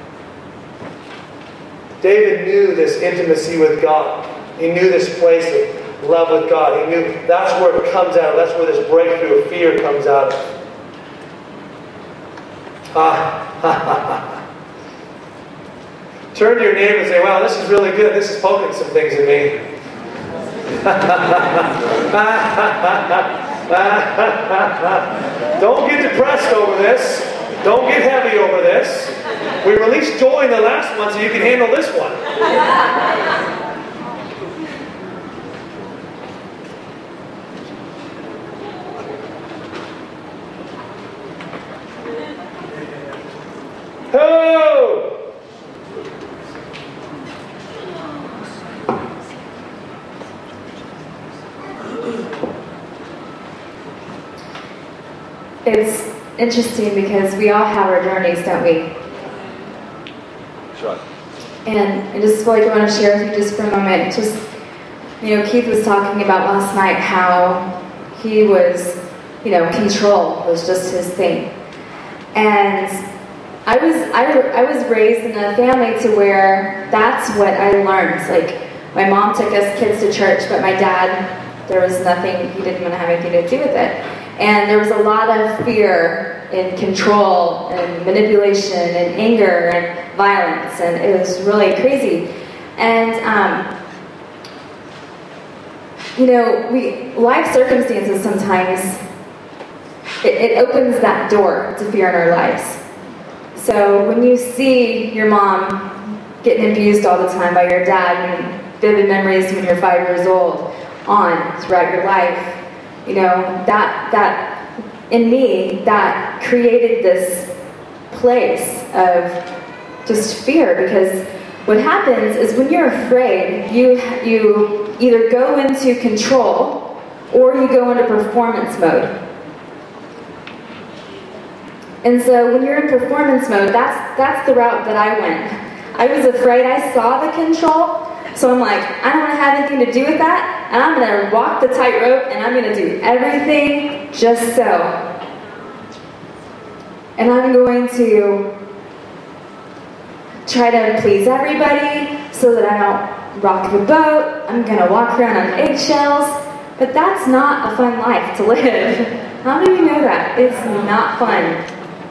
David knew this intimacy with God. He knew this place of love with God. He knew that's where it comes out of. That's where this breakthrough of fear comes out of. Ah, ha, ha, ha. Turn to your neighbor and say, wow, this is really good. This is poking some things in me. Don't get depressed over this. Don't get heavy over this. We released joy in the last one so you can handle this one. Oh! It's interesting because we all have our journeys, don't we? Sure. And I just feel like I want to share with you just for a moment. Just, you know, Keith was talking about last night how he was, you know, control was just his thing. And I was, I, I was raised in a family to where that's what I learned. Like, my mom took us kids to church, but my dad, there was nothing, he didn't want to have anything to do with it. And there was a lot of fear and control and manipulation and anger and violence, and it was really crazy. And um, you know, we life circumstances sometimes it, it opens that door to fear in our lives. So when you see your mom getting abused all the time by your dad, and vivid memories when you're five years old on throughout your life, you know, that, that in me, that created this place of just fear, because what happens is when you're afraid, you, you either go into control or you go into performance mode. And so when you're in performance mode, that's that's the route that I went. I was afraid. I saw the control, so I'm like, I don't want to have anything to do with that, and I'm going to walk the tightrope, and I'm going to do everything just so. And I'm going to try to please everybody so that I don't rock the boat. I'm going to walk around on eggshells, but that's not a fun life to live. How many of you know that? It's not fun.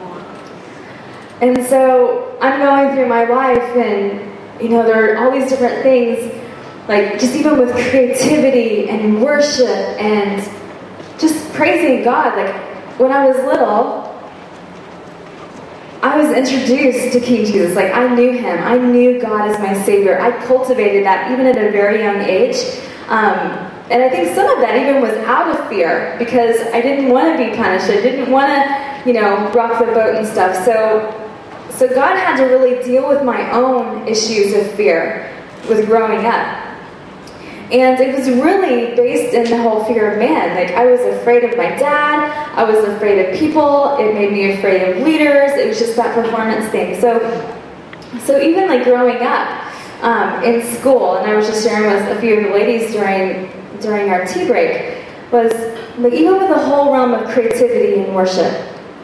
And so I'm going through my life, and you know, there are all these different things, like just even with creativity and worship and just praising God. Like when I was little, I was introduced to King Jesus. Like I knew him. I knew God as my Savior. I cultivated that even at a very young age. Um, and I think some of that even was out of fear, because I didn't want to be punished. I didn't want to, you know, rock the boat and stuff. So So God had to really deal with my own issues of fear with growing up. And it was really based in the whole fear of man. Like I was afraid of my dad. I was afraid of people. It made me afraid of leaders. It was just that performance thing. So, so even like growing up um, in school, and I was just sharing with a few of the ladies during, during our tea break, was like even with the whole realm of creativity and worship,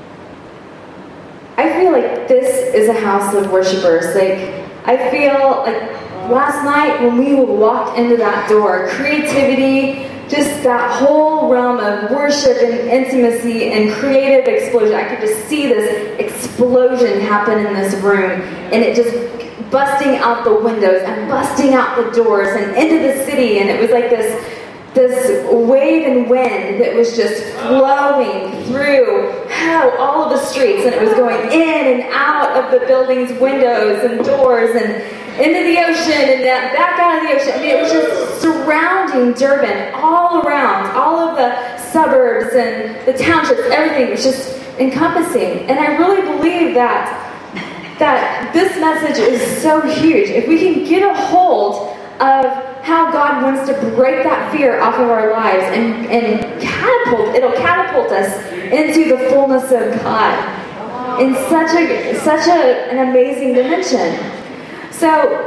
I feel like this is a house of worshipers. Like, I feel like last night when we walked into that door, creativity, just that whole realm of worship and intimacy and creative explosion. I could just see this explosion happen in this room, and it just busting out the windows and busting out the doors and into the city, and it was like this this wave and wind that was just flowing through oh, all of the streets, and it was going in and out of the building's windows and doors and into the ocean and that back out of the ocean. I mean, it was just surrounding Durban, all around, all of the suburbs and the townships, everything was just encompassing. And I really believe that that this message is so huge. If we can get a hold of how God wants to break that fear off of our lives and, and catapult, it'll catapult us into the fullness of God in such a such a, an amazing dimension. So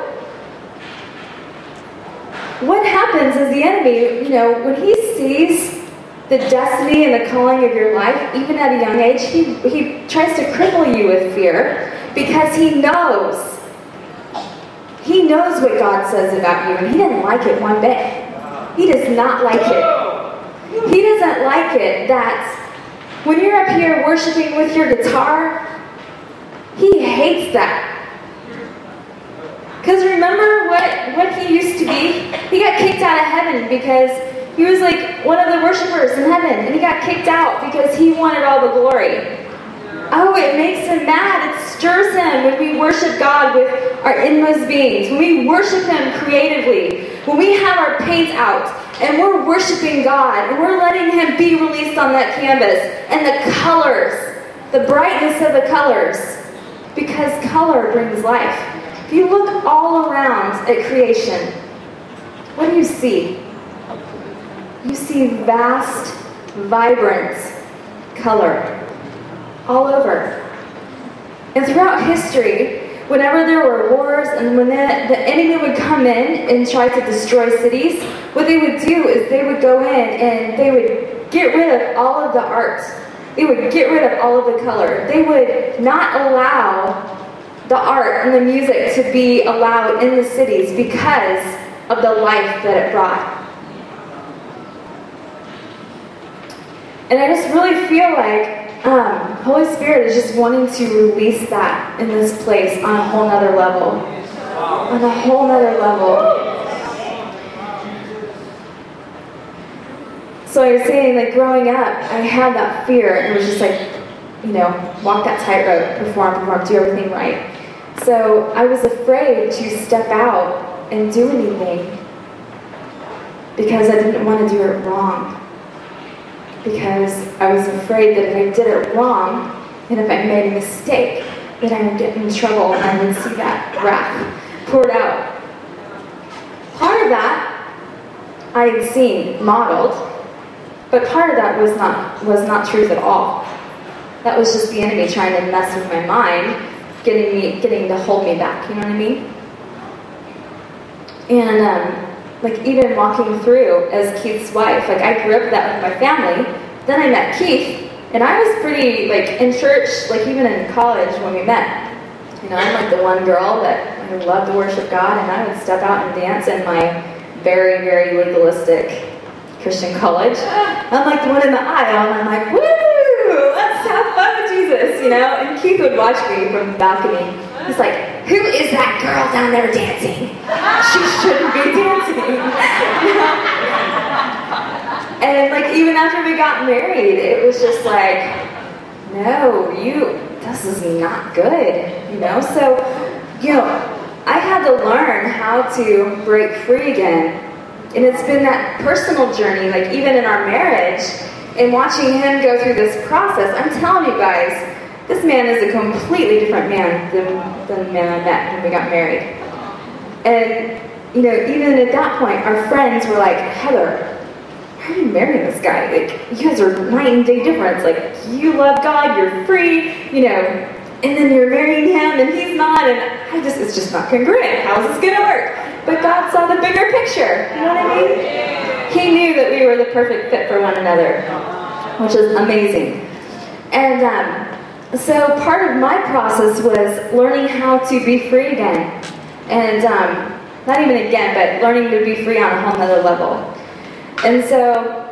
what happens is the enemy, you know, when he sees the destiny and the calling of your life, even at a young age, he, he tries to cripple you with fear, because he knows He knows what God says about you, and he doesn't like it one bit. He does not like it. He doesn't like it that when you're up here worshiping with your guitar, he hates that. Because remember what, what he used to be? He got kicked out of heaven because he was like one of the worshipers in heaven, and he got kicked out because he wanted all the glory. Oh, it makes him mad. It stirs him when we worship God with our inmost beings. When we worship him creatively. When we have our paint out and we're worshiping God and we're letting him be released on that canvas. And the colors, the brightness of the colors. Because color brings life. If you look all around at creation, what do you see? You see vast, vibrant color. All over. And throughout history, whenever there were wars and when the, the enemy would come in and try to destroy cities, what they would do is they would go in and they would get rid of all of the art. They would get rid of all of the color. They would not allow the art and the music to be allowed in the cities because of the life that it brought. And I just really feel like Um, Holy Spirit is just wanting to release that in this place on a whole nother level. On a whole nother level. So I was saying, like, growing up, I had that fear, and it was just like, you know, walk that tightrope, perform, perform, do everything right. So I was afraid to step out and do anything because I didn't want to do it wrong. Because I was afraid that if I did it wrong, and if I made a mistake, that I would get in trouble and I would see that wrath poured out. Part of that I had seen modeled, but part of that was not was not truth at all. That was just the enemy trying to mess with my mind, getting me getting to hold me back. You know what I mean? And um, like even walking through as Keith's wife, like I grew up with that with my family. Then I met Keith. And I was pretty, like, in church, like, even in college when we met. You know, I'm like the one girl that I loved to worship God, and I would step out and dance in my very, very legalistic Christian college. I'm like the one in the aisle, and I'm like, woo, let's have fun with Jesus, you know? And Keith would watch me from the balcony. He's like, who is that girl down there dancing? She shouldn't be dancing. You know? And like even after we got married, it was just like, no, you, this is not good, you know? So, you know, I had to learn how to break free again. And it's been that personal journey, like even in our marriage, and watching him go through this process. I'm telling you guys, this man is a completely different man than, than the man I met when we got married. And, you know, even at that point, our friends were like, Heather, how are you marrying this guy? Like, you guys are night and day difference. Like, you love God, you're free, you know, and then you're marrying him and he's not, and I just, it's just not congruent. How's this gonna work? But God saw the bigger picture, you know what I mean? He knew that we were the perfect fit for one another, which is amazing. And um, so part of my process was learning how to be free again. And um, not even again, but learning to be free on a whole nother level. And so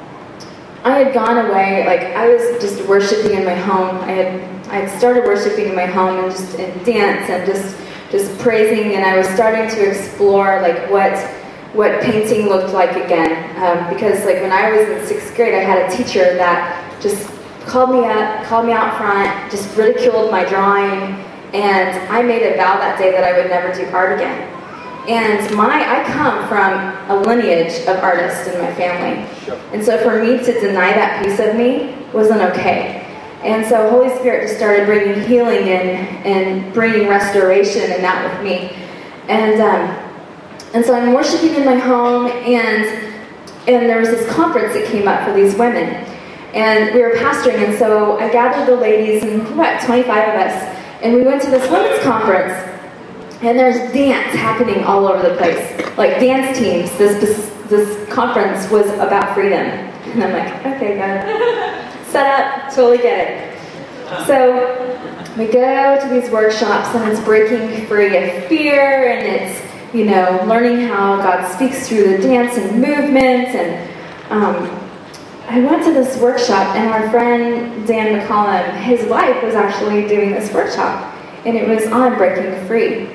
I had gone away, like I was just worshiping in my home. I had I had started worshiping in my home and just in dance and just just praising, and I was starting to explore like what what painting looked like again. Um, because like when I was in sixth grade, I had a teacher that just called me up, called me out front, just ridiculed my drawing, and I made a vow that day that I would never do art again. And my, I come from a lineage of artists in my family. And so for me to deny that piece of me wasn't okay. And so Holy Spirit just started bringing healing in and bringing restoration in that with me. And um, and so I'm worshiping in my home, and and there was this conference that came up for these women. And we were pastoring, and so I gathered the ladies, and about twenty-five of us, and we went to this women's conference. And there's dance happening all over the place, like dance teams. This, this this conference was about freedom, and I'm like, okay, God, set up, totally get it. So we go to these workshops, and it's breaking free of fear, and it's you know learning how God speaks through the dance and movements. And um, I went to this workshop, and our friend Dan McCollum, his wife, was actually doing this workshop, and it was on breaking free.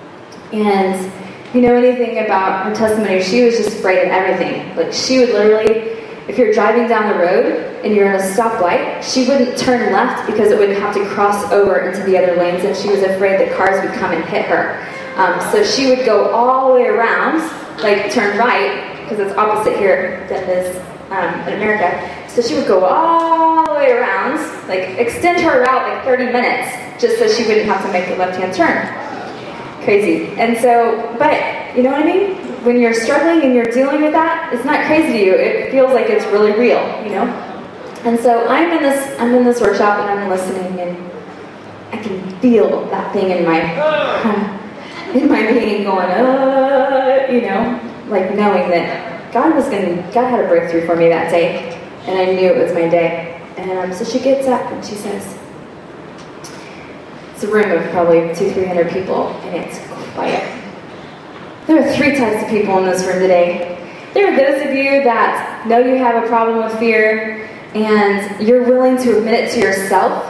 And if you know anything about her testimony, she was just afraid of everything. Like she would literally, if you're driving down the road and you're in a stoplight, she wouldn't turn left because it would have to cross over into the other lanes, and she was afraid that cars would come and hit her. Um, so she would go all the way around, like turn right, because it's opposite here than it is um, in America. So she would go all the way around, like extend her route like thirty minutes, just so she wouldn't have to make the left-hand turn. Crazy. And so, but, you know what I mean? When you're struggling and you're dealing with that, it's not crazy to you. It feels like it's really real, you know? And so I'm in this I'm in this workshop, and I'm listening, and I can feel that thing in my in my being going, uh, you know, like knowing that God was going to, God had a breakthrough for me that day, and I knew it was my day. And um, so she gets up and she says, it's a room of probably two, three hundred people, and it's quiet. There are three types of people in this room today. There are those of you that know you have a problem with fear, and you're willing to admit it to yourself,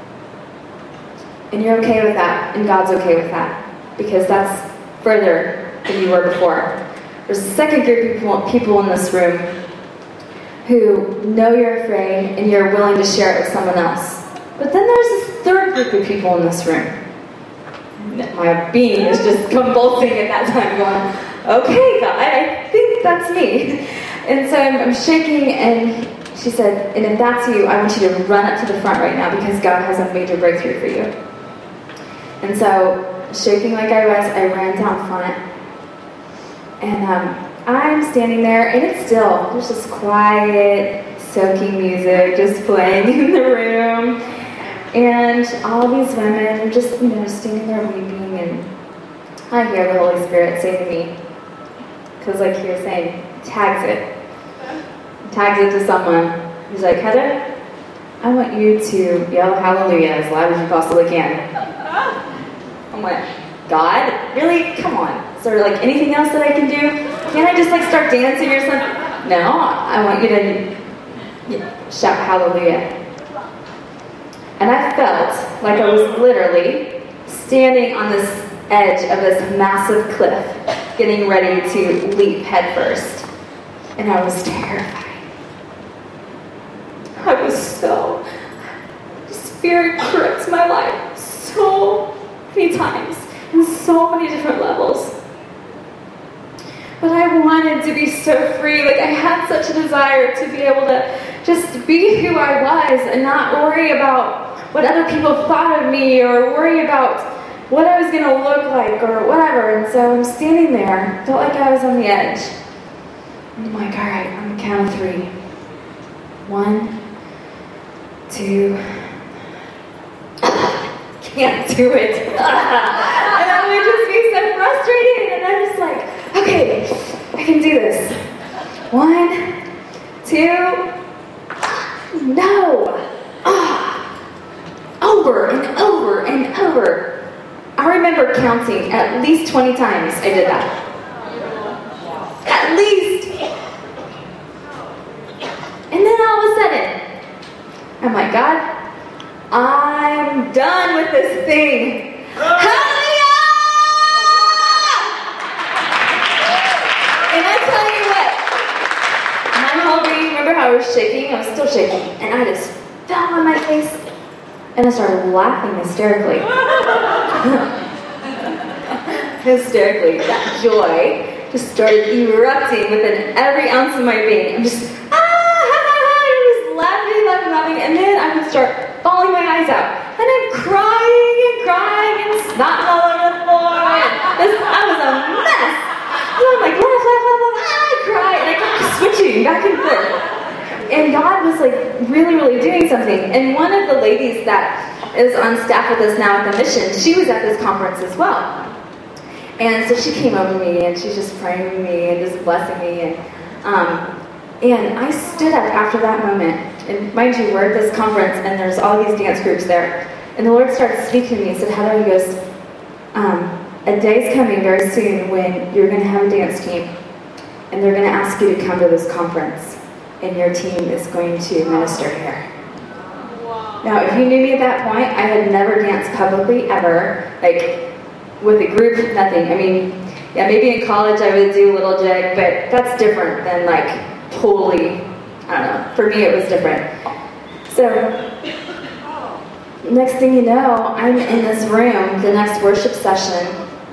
and you're okay with that, and God's okay with that, because that's further than you were before. There's a second group of people, people in this room who know you're afraid and you're willing to share it with someone else. But then there's this third group of people in this room. My being is just convulsing at that time, going, okay, God, I think that's me. And so I'm, I'm shaking, and she said, and if that's you, I want you to run up to the front right now because God has a major breakthrough for you. And so, shaking like I was, I ran down front. And um, I'm standing there, and it's still, there's this quiet, soaking music just playing in the room. And all these women are just, you know, standing there weeping, and I hear the Holy Spirit say to me, because like you're saying, tags it. Tags it to someone. He's like, Heather, I want you to yell hallelujah as loud as you possibly can. I'm like, God? Really? Come on. Is there like anything else that I can do? Can't I just like start dancing or something? No, I want you to shout hallelujah. And I felt like I was literally standing on this edge of this massive cliff, getting ready to leap headfirst. And I was terrified. I was so, this fear gripped my life so many times, in so many different levels. But I wanted to be so free. Like I had such a desire to be able to just be who I was and not worry about what other people thought of me or worry about what I was going to look like or whatever. And so I'm standing there, felt like I was on the edge. And I'm like, all right, on the count of three. One, two, can't do it. And I would just be so frustrated. And I'm just like, okay, I can do this. One, two, no. Ah. Over and over and over. I remember counting at least twenty times I did that. At least. And then all of a sudden, I'm like, God, I'm done with this thing. Hallelujah! And I tell you what, my whole being, remember how I was shaking? I was still shaking. And I just fell on my face. And I started laughing hysterically. hysterically. That joy just started erupting within every ounce of my being. I'm just, ah, ha, ha, ha, I'm just laughing, laughing, laughing. And then I would start bawling my eyes out. And I'm crying and crying and snotting all over the floor. This, I was a mess. So I'm like, laugh, laugh, laugh, laugh, ah, I cry. And I kept switching back and forth. And God was like really, really doing something. And one of the ladies that is on staff with us now at the mission, she was at this conference as well. And so she came over to me and she's just praying with me and just blessing me. And um, and I stood up after that moment. And mind you, we're at this conference and there's all these dance groups there. And the Lord started speaking to me and said, Heather, he goes, um, a day's coming very soon when you're going to have a dance team. And they're going to ask you to come to this conference. And your team is going to minister here. Wow. Now, if you knew me at that point, I had never danced publicly ever, like with a group, nothing. I mean, yeah, maybe in college I would do a little jig, but that's different than like totally, I don't know, for me it was different. So, next thing you know, I'm in this room, the next worship session,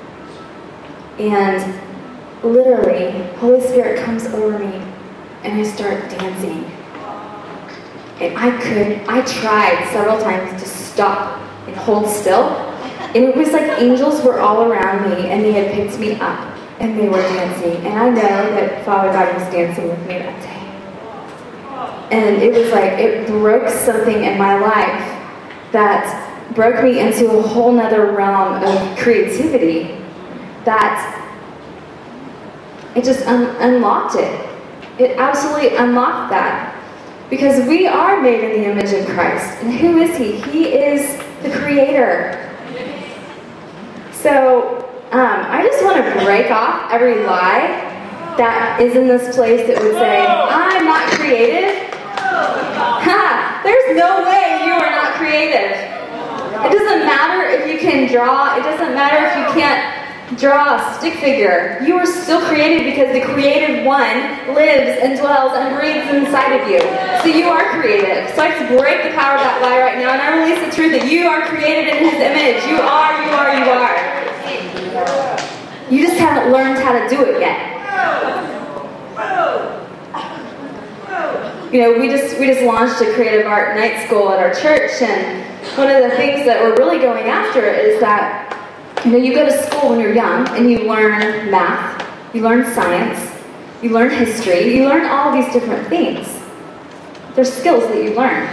and literally, Holy Spirit comes over me. And I start dancing. And I could, I tried several times to stop and hold still. And it was like angels were all around me and they had picked me up and they were dancing. And I know that Father God was dancing with me that day. And it was like, it broke something in my life that broke me into a whole nother realm of creativity that it just un- unlocked it. It absolutely unlocked that. Because we are made in the image of Christ. And who is He? He is the Creator. So, um, I just want to break off every lie that is in this place that would say, I'm not creative. Ha! There's no way you are not creative. It doesn't matter if you can draw. It doesn't matter if you can't draw a stick figure. You are still created because the creative one lives and dwells and breathes inside of you. So you are creative. So I just break the power of that lie right now, and I release the truth that you are created in His image. You are, you are, you are. You just haven't learned how to do it yet. You know, we just we just launched a creative art night school at our church, and one of the things that we're really going after is that, you know, you go to school when you're young and you learn math, you learn science, you learn history, you learn all these different things. There's skills that you learn.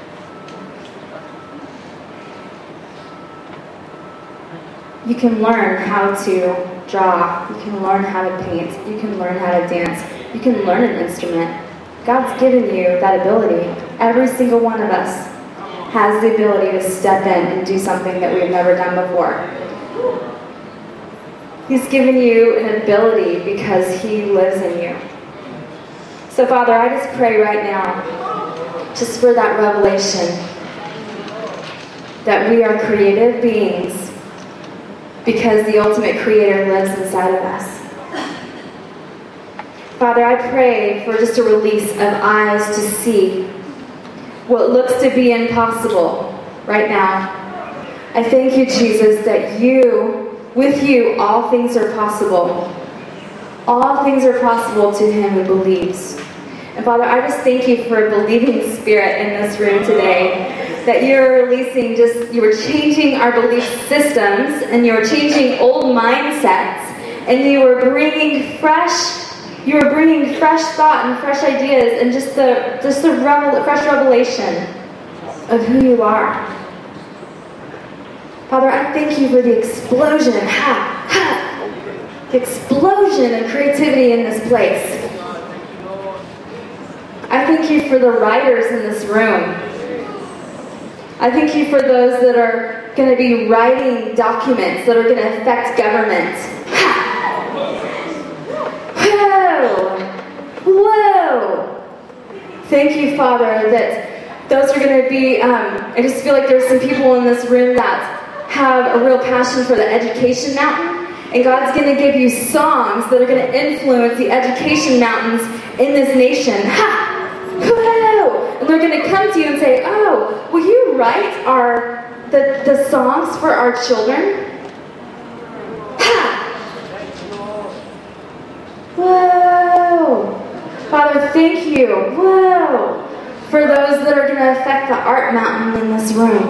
You can learn how to draw, you can learn how to paint, you can learn how to dance, you can learn an instrument. God's given you that ability. Every single one of us has the ability to step in and do something that we've never done before. He's given you an ability because He lives in you. So Father, I just pray right now, just for that revelation, that we are creative beings because the ultimate Creator lives inside of us. Father, I pray for just a release of eyes to see what looks to be impossible right now. I thank you, Jesus, that you, with you, all things are possible. All things are possible to him who believes. And Father, I just thank you for a believing spirit in this room today, that you're releasing just, you are changing our belief systems, and you are changing old mindsets, and you are bringing fresh You are bringing fresh thought and fresh ideas and just the just the revel, fresh revelation of who you are. Father, I thank you for the explosion, ha, ha, the explosion of creativity in this place. I thank you for the writers in this room. I thank you for those that are going to be writing documents that are going to affect government. Ha! Whoa! Whoa! Thank you, Father, that those are going to be, um, I just feel like there's some people in this room that have a real passion for the education mountain, and God's going to give you songs that are going to influence the education mountains in this nation. Ha! Whoa! And they're going to come to you and say, oh, will you write our the, the songs for our children? Whoa! Father, thank you, whoa, for those that are going to affect the art mountain in this room.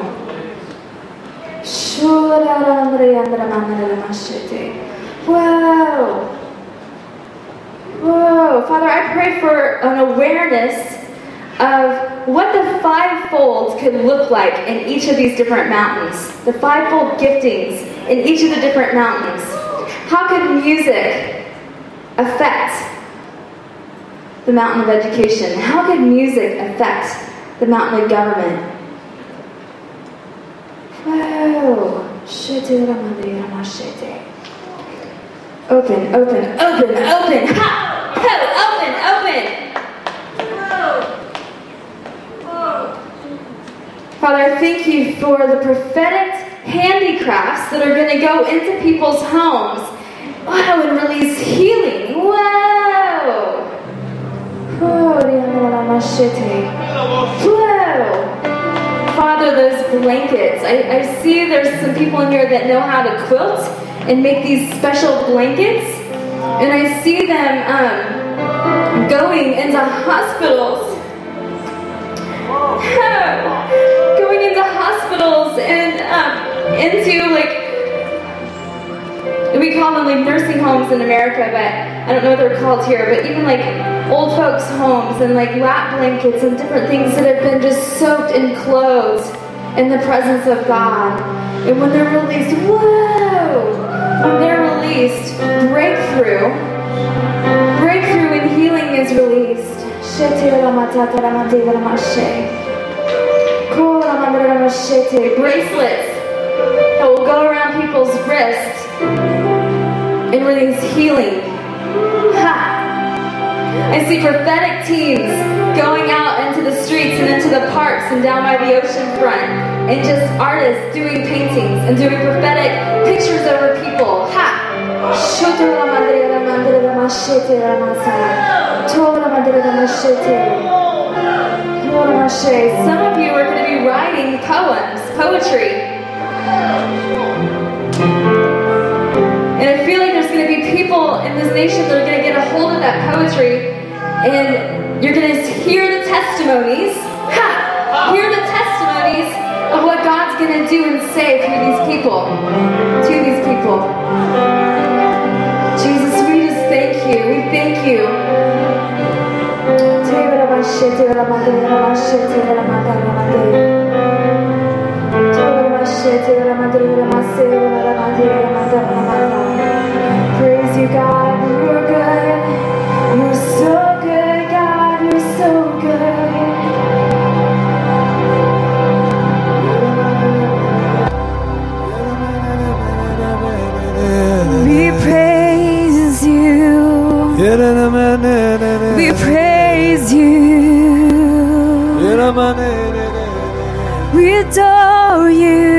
Whoa! Whoa! Father, I pray for an awareness of what the fivefold could look like in each of these different mountains. The fivefold giftings in each of the different mountains. How could music affect the mountain of education? How could music affect the mountain of government? Whoa! Open, open, open, open! Ha! Ho! Open, open! Father, I thank you for the prophetic handicrafts that are going to go into people's homes. Wow, and release healing. Wow. Whoa. Father, those blankets. I, I see there's some people in here that know how to quilt and make these special blankets. And I see them um, going into hospitals. Going into hospitals and um, into like, we call them like nursing homes in America, but I don't know what they're called here, but even like old folks' homes and like lap blankets and different things that have been just soaked in clothes in the presence of God. And when they're released, whoa! When they're released, breakthrough, breakthrough and healing is released. Bracelets that will go around people's wrists and release healing. Ha! I see prophetic teams going out into the streets and into the parks and down by the ocean front, and just artists doing paintings and doing prophetic pictures over people. Ha! Some of you are going to be writing poems, poetry. And I feel like there's going to be people in this nation that are going to get a hold of that poetry, and you're going to hear the testimonies, ha! Hear the testimonies of what God's going to do and say through these people, to these people. Jesus, we just thank you. We thank you. Praise you, God. You're good. You're so good, God. You're so good. We praise you. We praise you. We adore you,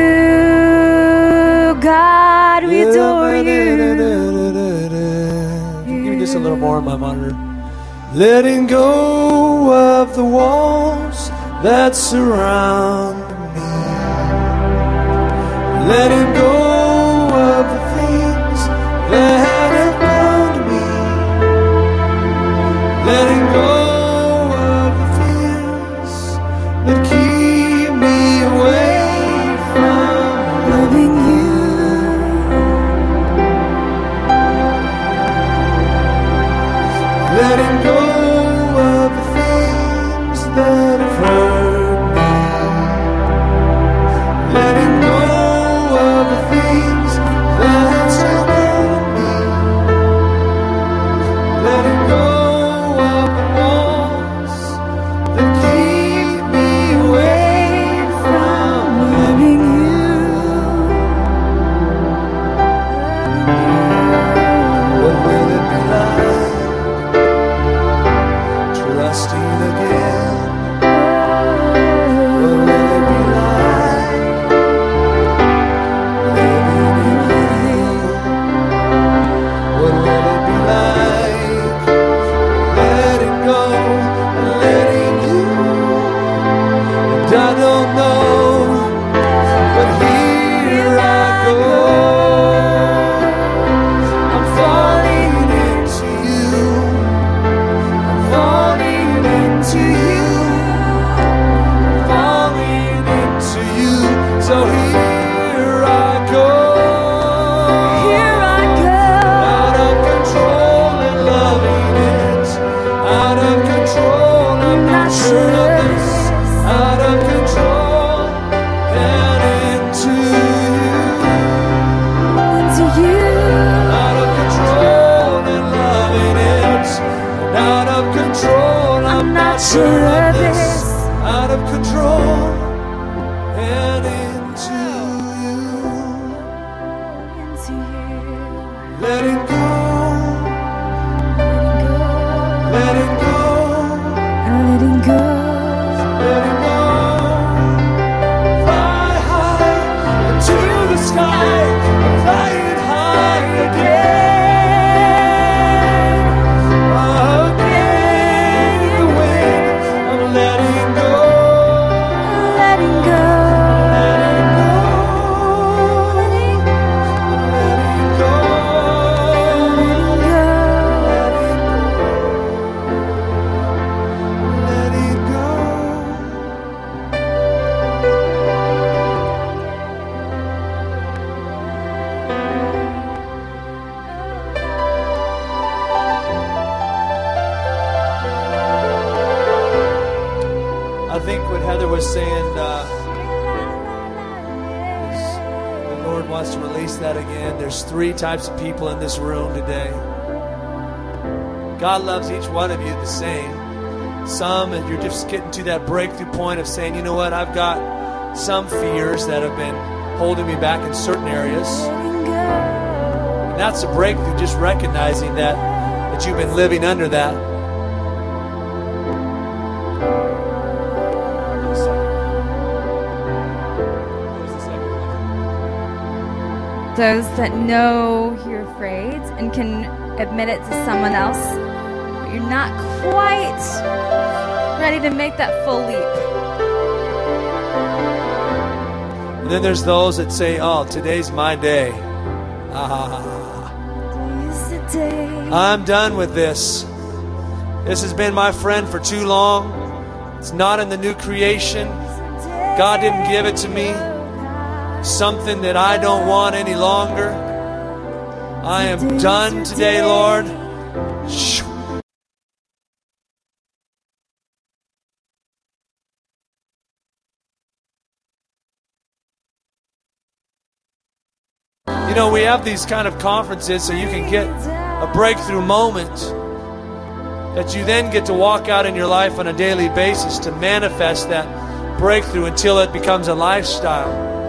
God. We adore you. Give me just a little more on my monitor. Letting go of the walls that surround me. Letting go of the things that have bound me. Letting go of the fears that keep me away from loving you. Letting go of the things that have hurt me. Letting go of the things that still burn me. Letting go of the walls that keep me away from loving you. What will it be like? Trusting again. What will it be like? Living in you. What will it be like? Letting go and letting you. And I don't know, but here I go. I'm falling into you. Falling into you, falling into you. So here I go, Here I go. out of control and loving it, out of control. I'm not sure of this, out of control and into you, Into you. out of control and loving it, and out of control. I'm not sure of this, out of control and into you. Into you. Letting go, letting go, Letting go. letting go. Fly high into the sky, flying high again. Again, the wind, I'm letting go. Letting go. Letting go. Letting Letting go. go. Letting go. I think what Heather was saying, uh, is the Lord wants to release that again. There's three types of people in this room today. God loves each one of you the same. Some, you're just getting to that breakthrough point of saying, you know what, I've got some fears that have been holding me back in certain areas. And that's a breakthrough, just recognizing that, that you've been living under that. Those that know you're afraid and can admit it to someone else, but you're not quite ready to make that full leap. And then there's those that say, oh, today's my day. Ah, I'm done with this. This has been my friend for too long. It's not in the new creation. God didn't give it to me. Something that I don't want any longer. I am done today, Lord. You know, we have these kind of conferences so you can get a breakthrough moment that you then get to walk out in your life on a daily basis to manifest that breakthrough until it becomes a lifestyle.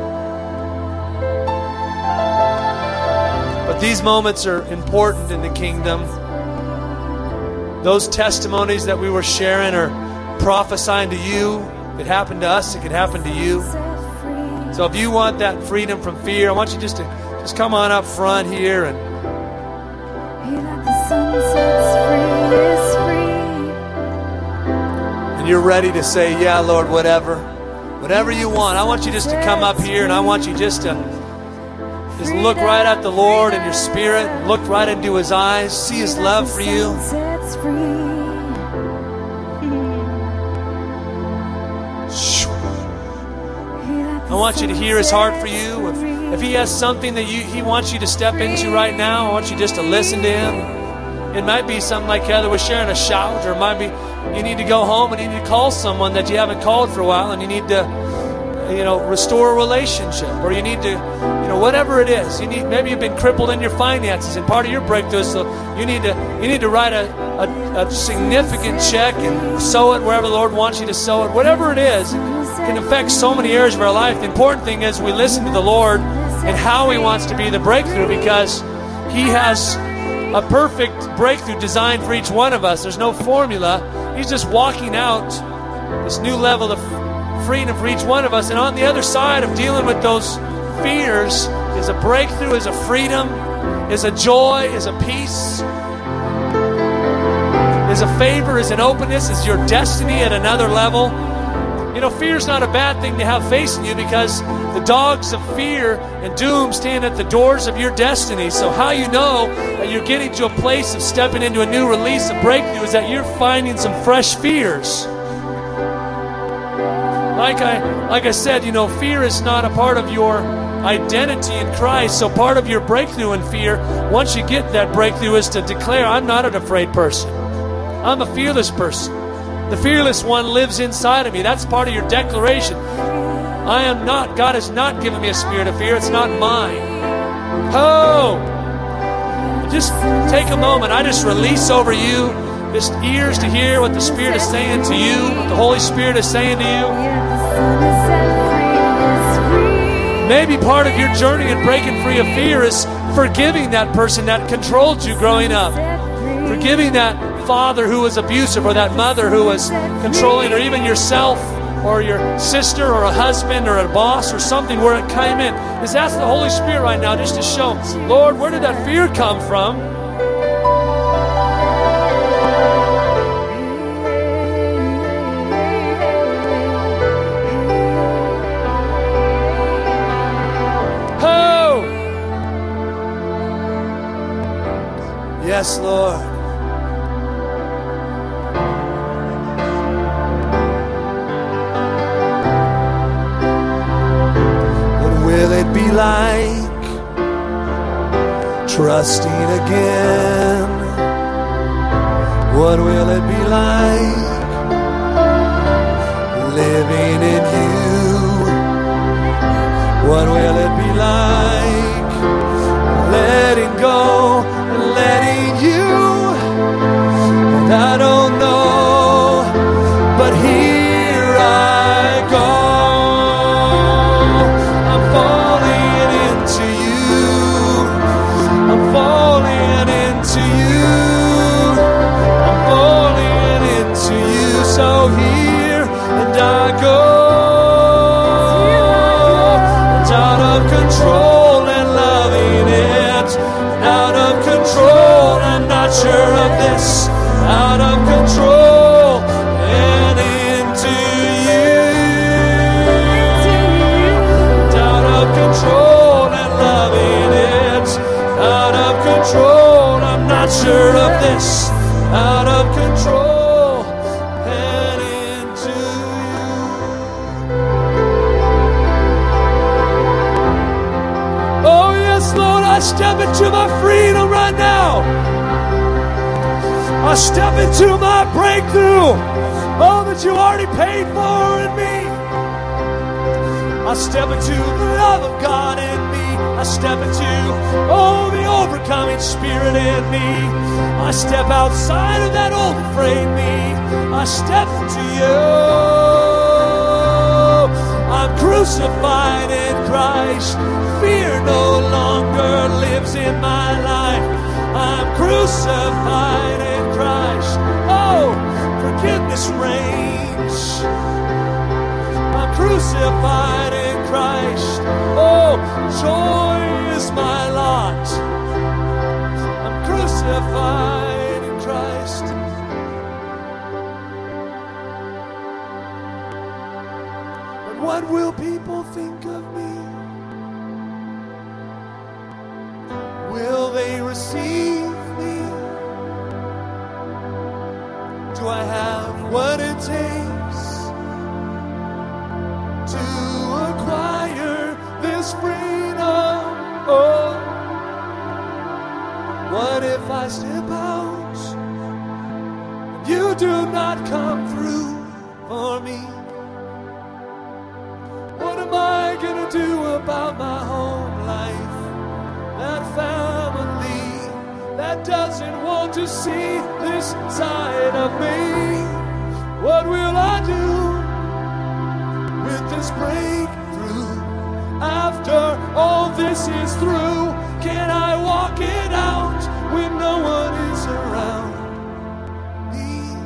But these moments are important in the kingdom. Those testimonies that we were sharing are prophesying to you. It happened to us, it could happen to you. So if you want that freedom from fear, I want you just to just come on up front here, and and you're ready to say, yeah, Lord, whatever. Whatever you want. I want you just to come up here, and I want you just to just look right at the Lord in your spirit. Look right into His eyes. See His love for you. I want you to hear His heart for you. If, if He has something that you, He wants you to step into right now, I want you just to listen to Him. It might be something like Heather was sharing, a shout, or it might be you need to go home and you need to call someone that you haven't called for a while, and you need to, you know, restore a relationship, or you need to, you know, whatever it is. You need, maybe you've been crippled in your finances, and part of your breakthrough is so you need to you need to write a, a, a significant check and sow it wherever the Lord wants you to sow it. Whatever it is, it can affect so many areas of our life. The important thing is we listen to the Lord and how He wants to be the breakthrough, because He has a perfect breakthrough designed for each one of us. There's no formula. He's just walking out this new level of freedom for each one of us. And on the other side of dealing with those fears is a breakthrough, is a freedom, is a joy, is a peace, is a favor, is an openness, is your destiny at another level. You know, fear is not a bad thing to have facing you, because the dogs of fear and doom stand at the doors of your destiny. So how you know that you're getting to a place of stepping into a new release of breakthrough is that you're finding some fresh fears. Like I, like I said, you know, fear is not a part of your identity in Christ. So part of your breakthrough in fear, once you get that breakthrough, is to declare, I'm not an afraid person. I'm a fearless person. The fearless one lives inside of me. That's part of your declaration. I am not, God has not given me a spirit of fear. It's not mine. Oh! Just take a moment. I just release over you just ears to hear what the Spirit is saying to you, what the Holy Spirit is saying to you. Maybe part of your journey in breaking free of fear is forgiving that person that controlled you growing up. Forgiving that father who was abusive, or that mother who was controlling, or even yourself, or your sister, or a husband, or a boss, or something where it came in. Is ask the Holy Spirit right now just to show, Lord, where did that fear come from? Oh! Yes, Lord. Will it be like trusting again? What will it be like living in you? What will it be like letting go and letting you? And I don't know, but here I go. Falling into you, I'm falling into you, so here and I go, and out of sure of this, out of control and into you. Out of control and loving it, out of control, I'm not sure of this, out of control and into you. Oh yes, Lord, I step into my freedom right now. I step into my breakthrough, oh, that you already paid for in me. I step into the love of God in me. I step into, oh, the overcoming spirit in me. I step outside of that old afraid me. I step into you. I'm crucified in Christ. Fear no longer lives in my life. I'm crucified in Christ. Oh, forgiveness reigns. I'm crucified in Christ. Oh, joy is my lot. I'm crucified in Christ. But what will people think of me? Will they receive me? Do I have what it takes to acquire this freedom? Oh, what if I step out and you do not come through for me? What am I gonna do about my home life? That family that doesn't want to see this side of me. What will I do with this breakthrough? After all this is through, can I walk it out when no one is around me?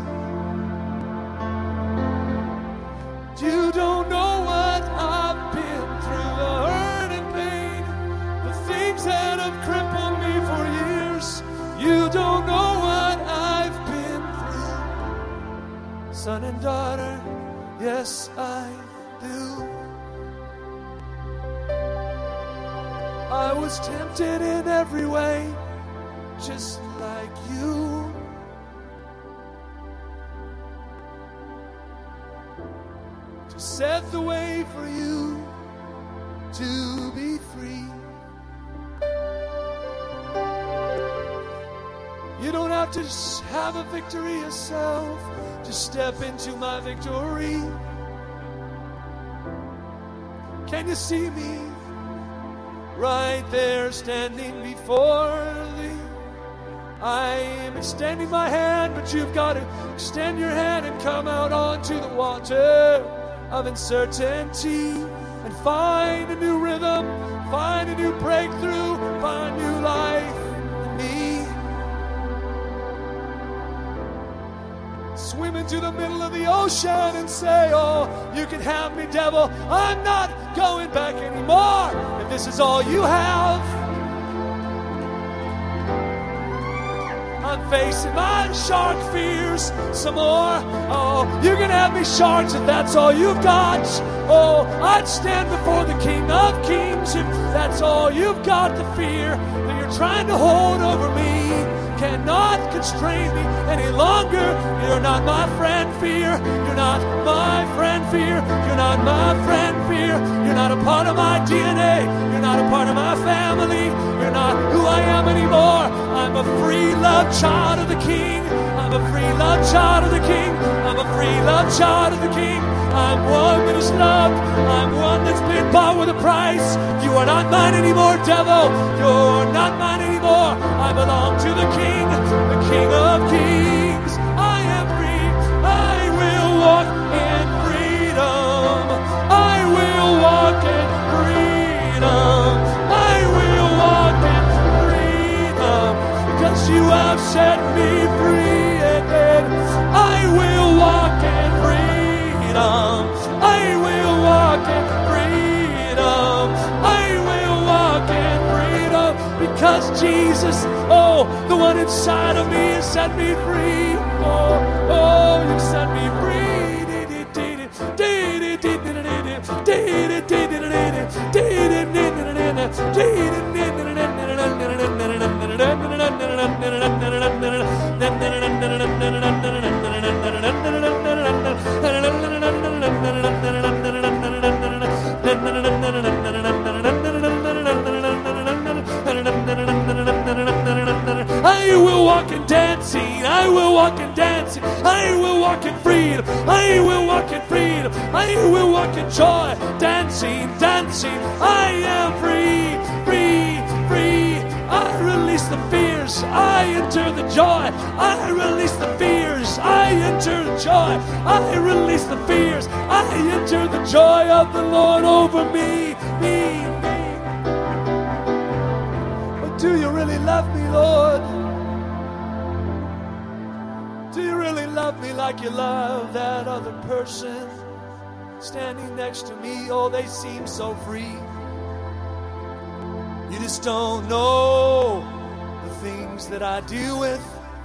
You don't know what I've been through, the hurt and pain, the things that have crippled me for years. You don't know what I've been through. Son and daughter, yes I do. I was tempted in every way, just like you. To set the way for you to be free. You don't have to have a victory yourself. Just step into my victory. Can you see me? Right there standing before thee. I am extending my hand, but you've got to extend your hand and come out onto the water of uncertainty and find a new rhythm, find a new breakthrough, find new life in me. Swim into the middle of the ocean and say, oh, you can have me, devil. I'm not going back anymore. If this is all you have, I'm facing my shark fears some more. Oh, you can have me, sharks, if that's all you've got. Oh, I'd stand before the King of Kings if that's all you've got. The fear that you're trying to hold over me cannot constrain me any longer. You're not my friend, fear. You're not my friend, fear. You're not my friend, fear. You're not a part of my D N A. You're not a part of my family. You're not who I am anymore. I'm a free love child of the King. I'm a free love child of the King. I'm a free love child of the King. I'm one that is loved. I'm one that's been bought with a price. You are not mine anymore, devil. You're not mine anymore. I belong to the King, the King of Kings. I am free. I will walk in freedom. I will walk in freedom. I will walk in freedom. Because you have set me free. I will walk in freedom. I will walk in freedom. I will walk in freedom. Because Jesus, oh, the one who inside of me and set me free. Oh, oh, you set me free. I will walk in dancing, I will walk in dancing, I will walk in freedom, I will walk in freedom, I will walk in joy, dancing, dancing, I am free, free, free, I release the fears, I enter the joy, I release the fears, I enter the joy, I release the fears, I enter the joy of the Lord over me, me, me. But do you really love me, Lord? Do you really love me like you love that other person standing next to me? Oh, they seem so free. You just don't know the things that I deal with.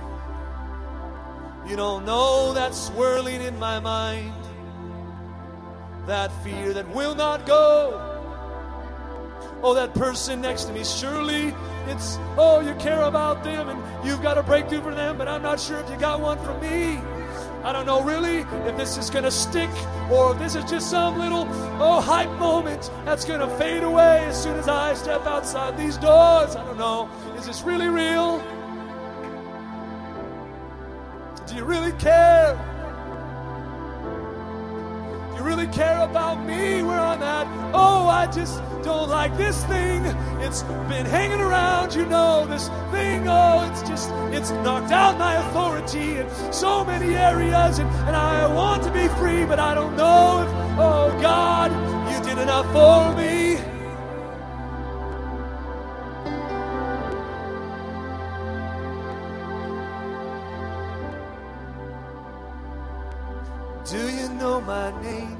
You don't know that swirling in my mind, that fear that will not go. Oh, that person next to me, surely it's, oh, you care about them and you've got a breakthrough for them, but I'm not sure if you got one for me. I don't know really if this is going to stick or if this is just some little, oh, hype moment that's going to fade away as soon as I step outside these doors. I don't know. Is this really real? Do you really care? Do you really care about me where I'm at? Oh, I just don't like this thing. It's been hanging around, you know, this thing. Oh, it's just, it's knocked out my authority in so many areas. And, and I want to be free, but I don't know if, oh, God, you did enough for me. Do you know my name?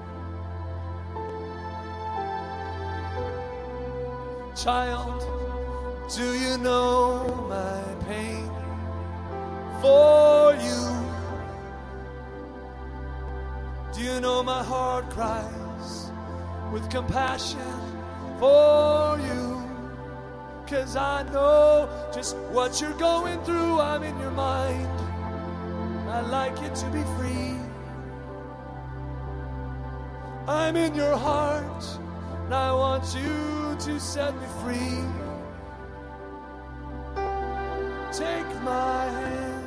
Child, do you know my pain for you? Do you know my heart cries with compassion for you? 'Cause I know just what you're going through. I'm in your mind. I'd like you to be free. I'm in your heart, and I want you to set me free. Take my hand.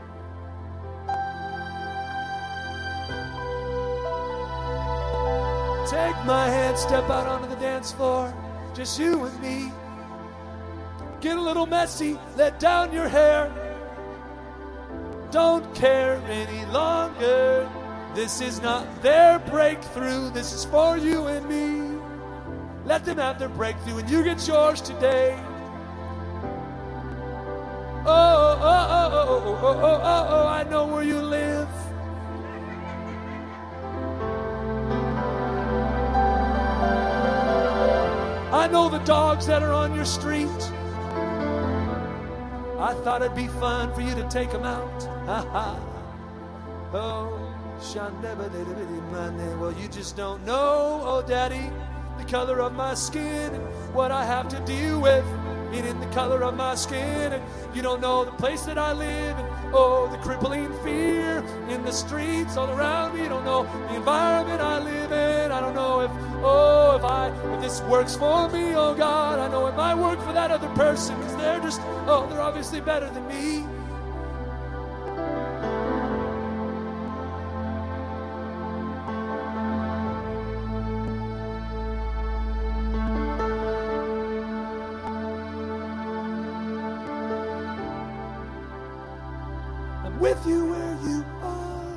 Take my hand, step out onto the dance floor, just you and me. Get a little messy, let down your hair. Don't care any longer. This is not their breakthrough. This is for you and me. Let them have their breakthrough and you get yours today. Oh, oh, oh, oh, oh, oh, oh, oh, oh, I know where you live. I know the dogs that are on your street. I thought it'd be fun for you to take them out. Ha ha. Oh. Well, you just don't know, oh daddy, the color of my skin and what I have to deal with, meaning the color of my skin. And you don't know the place that I live and, oh, the crippling fear in the streets all around me. You don't know the environment I live in. I don't know if, oh, if I, if this works for me, oh God. I know it might work for that other person because they're just, oh, they're obviously better than me. With you where you are.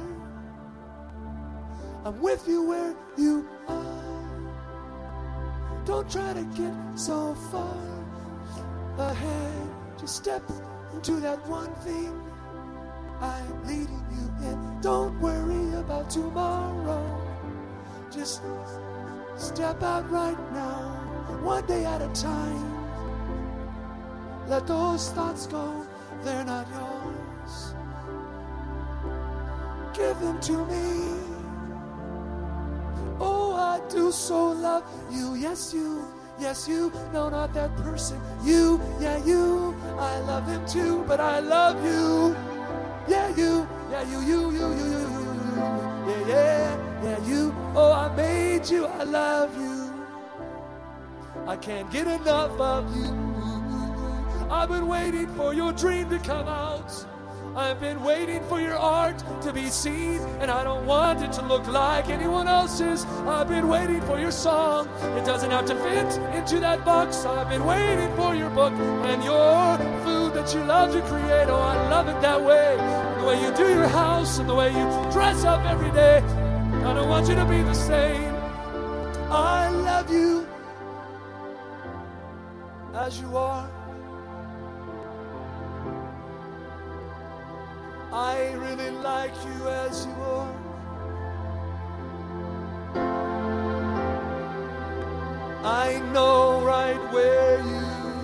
I'm with you where you are. Don't try to get so far ahead. Just step into that one thing I'm leading you in. Don't worry about tomorrow. Just step out right now, one day at a time. Let those thoughts go. They give them to me. Oh, I do so love you. Yes, you. Yes, you. No, not that person. You. Yeah, you. I love them too, but I love you. Yeah, you. Yeah, you, you, you, you, you, you, you. Yeah, yeah, yeah, you. Oh, I made you. I love you. I can't get enough of you. I've been waiting for your dream to come out. I've been waiting for your art to be seen, and I don't want it to look like anyone else's. I've been waiting for your song. It doesn't have to fit into that box. I've been waiting for your book and your food that you love to create. Oh, I love it that way. The way you do your house and the way you dress up every day. I don't want you to be the same. I love you as you are. I really like you as you are. I know right where you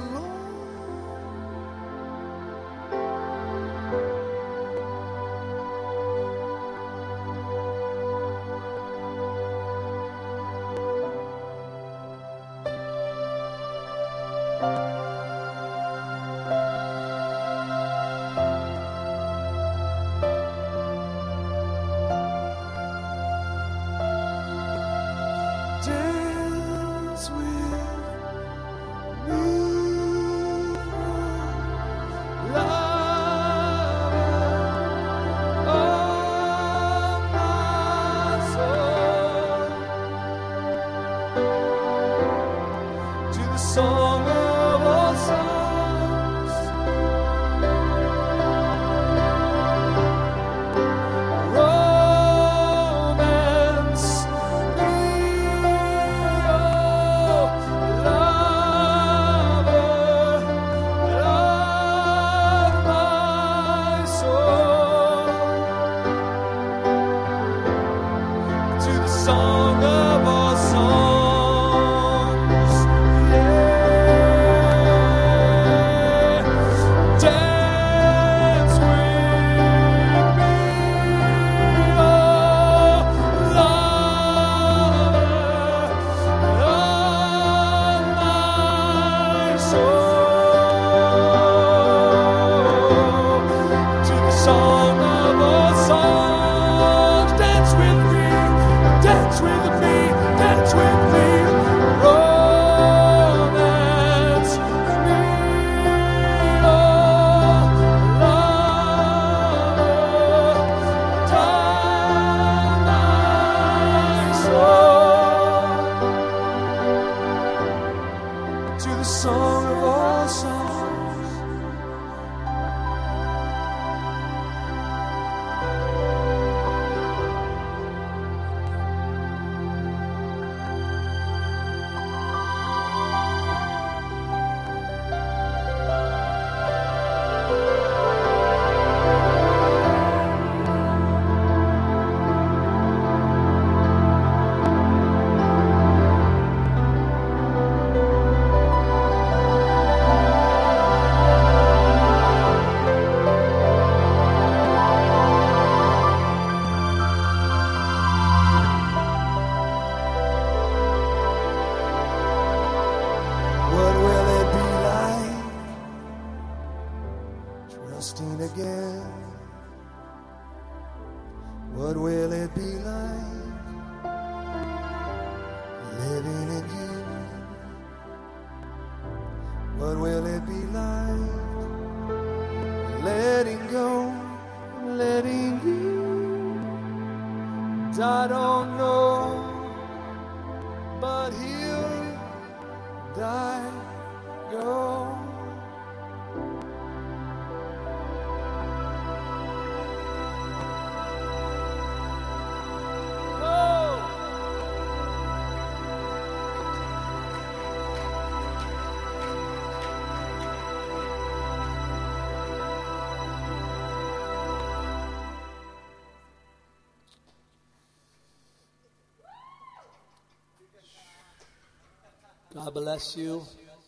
God bless you.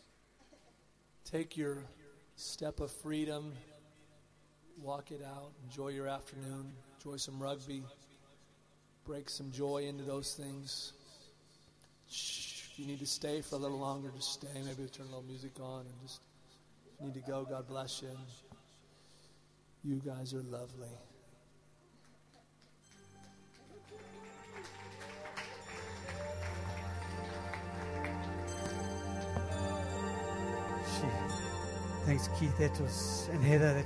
Take your step of freedom. Walk it out. Enjoy your afternoon. enjoy some rugby, break some joy into those things. If you need to stay for a little longer, just stay. Maybe turn a little music on and just, if you need to go, God bless you. You guys are lovely. Thanks, Keith. That was, and Heather, that